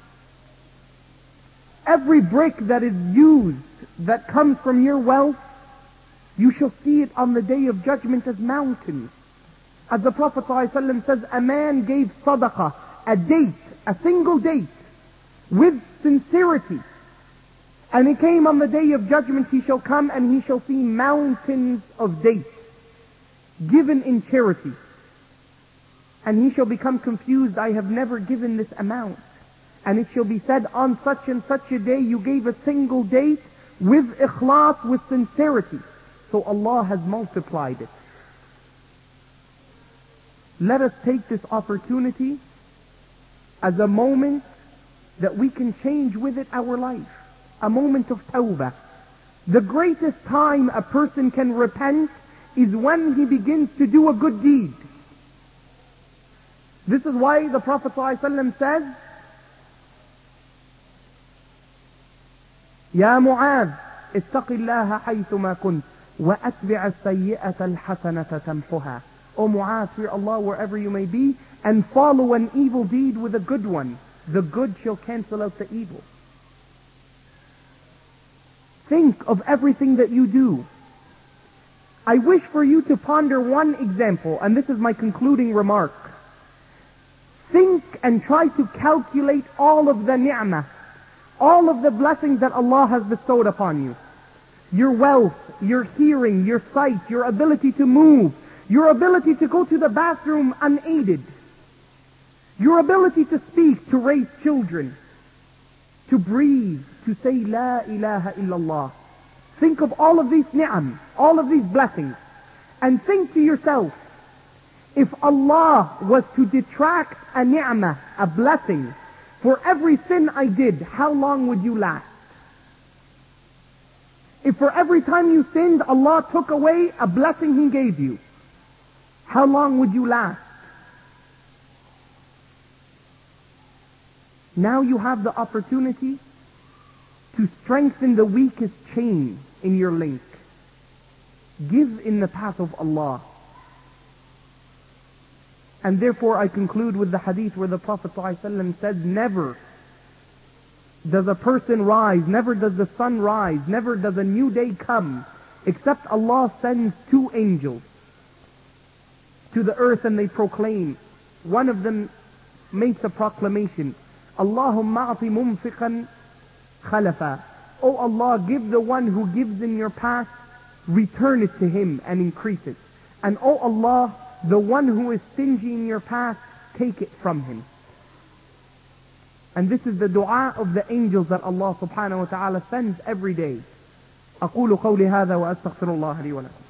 Every brick that is used, that comes from your wealth, you shall see it on the day of judgment as mountains. As the Prophet ﷺ says, a man gave sadaqah, a date, a single date, with sincerity. And he came on the day of judgment, he shall come and he shall see mountains of dates given in charity. And he shall become confused, I have never given this amount. And it shall be said, on such and such a day you gave a single date with ikhlas, with sincerity. So Allah has multiplied it. Let us take this opportunity as a moment that we can change with it our life. A moment of tawbah. The greatest time a person can repent is when he begins to do a good deed. This is why the Prophet ﷺ says, يا معاذ اتق الله حيثما كنت وأتبع السيئة الحسنة تمحها. O Mu'adh, fear Allah wherever you may be, and follow an evil deed with a good one. The good shall cancel out the evil. Think of everything that you do. I wish for you to ponder one example, and this is my concluding remark. Think and try to calculate all of the ni'mah, all of the blessings that Allah has bestowed upon you. Your wealth, your hearing, your sight, your ability to move, your ability to go to the bathroom unaided, your ability to speak, to raise children, to breathe, to say La ilaha illallah. Think of all of these ni'am, all of these blessings, and think to yourself, if Allah was to detract a ni'mah, a blessing, for every sin I did, how long would you last? If for every time you sinned, Allah took away a blessing He gave you, how long would you last? Now you have the opportunity to strengthen the weakest chain in your link. Give in the path of Allah. And therefore I conclude with the hadith where the Prophet ﷺ said, never does a person rise, never does the sun rise, never does a new day come, except Allah sends two angels to the earth and they proclaim. One of them makes a proclamation, Allahumma a'ti mumfiqan khalafa. O Allah, give the one who gives in your path, return it to him and increase it. And O Allah, the one who is stingy in your path, take it from him. And this is the dua of the angels that Allah subhanahu wa ta'ala sends every day. أقول قولي هذا وأستغفر الله لي ولكم.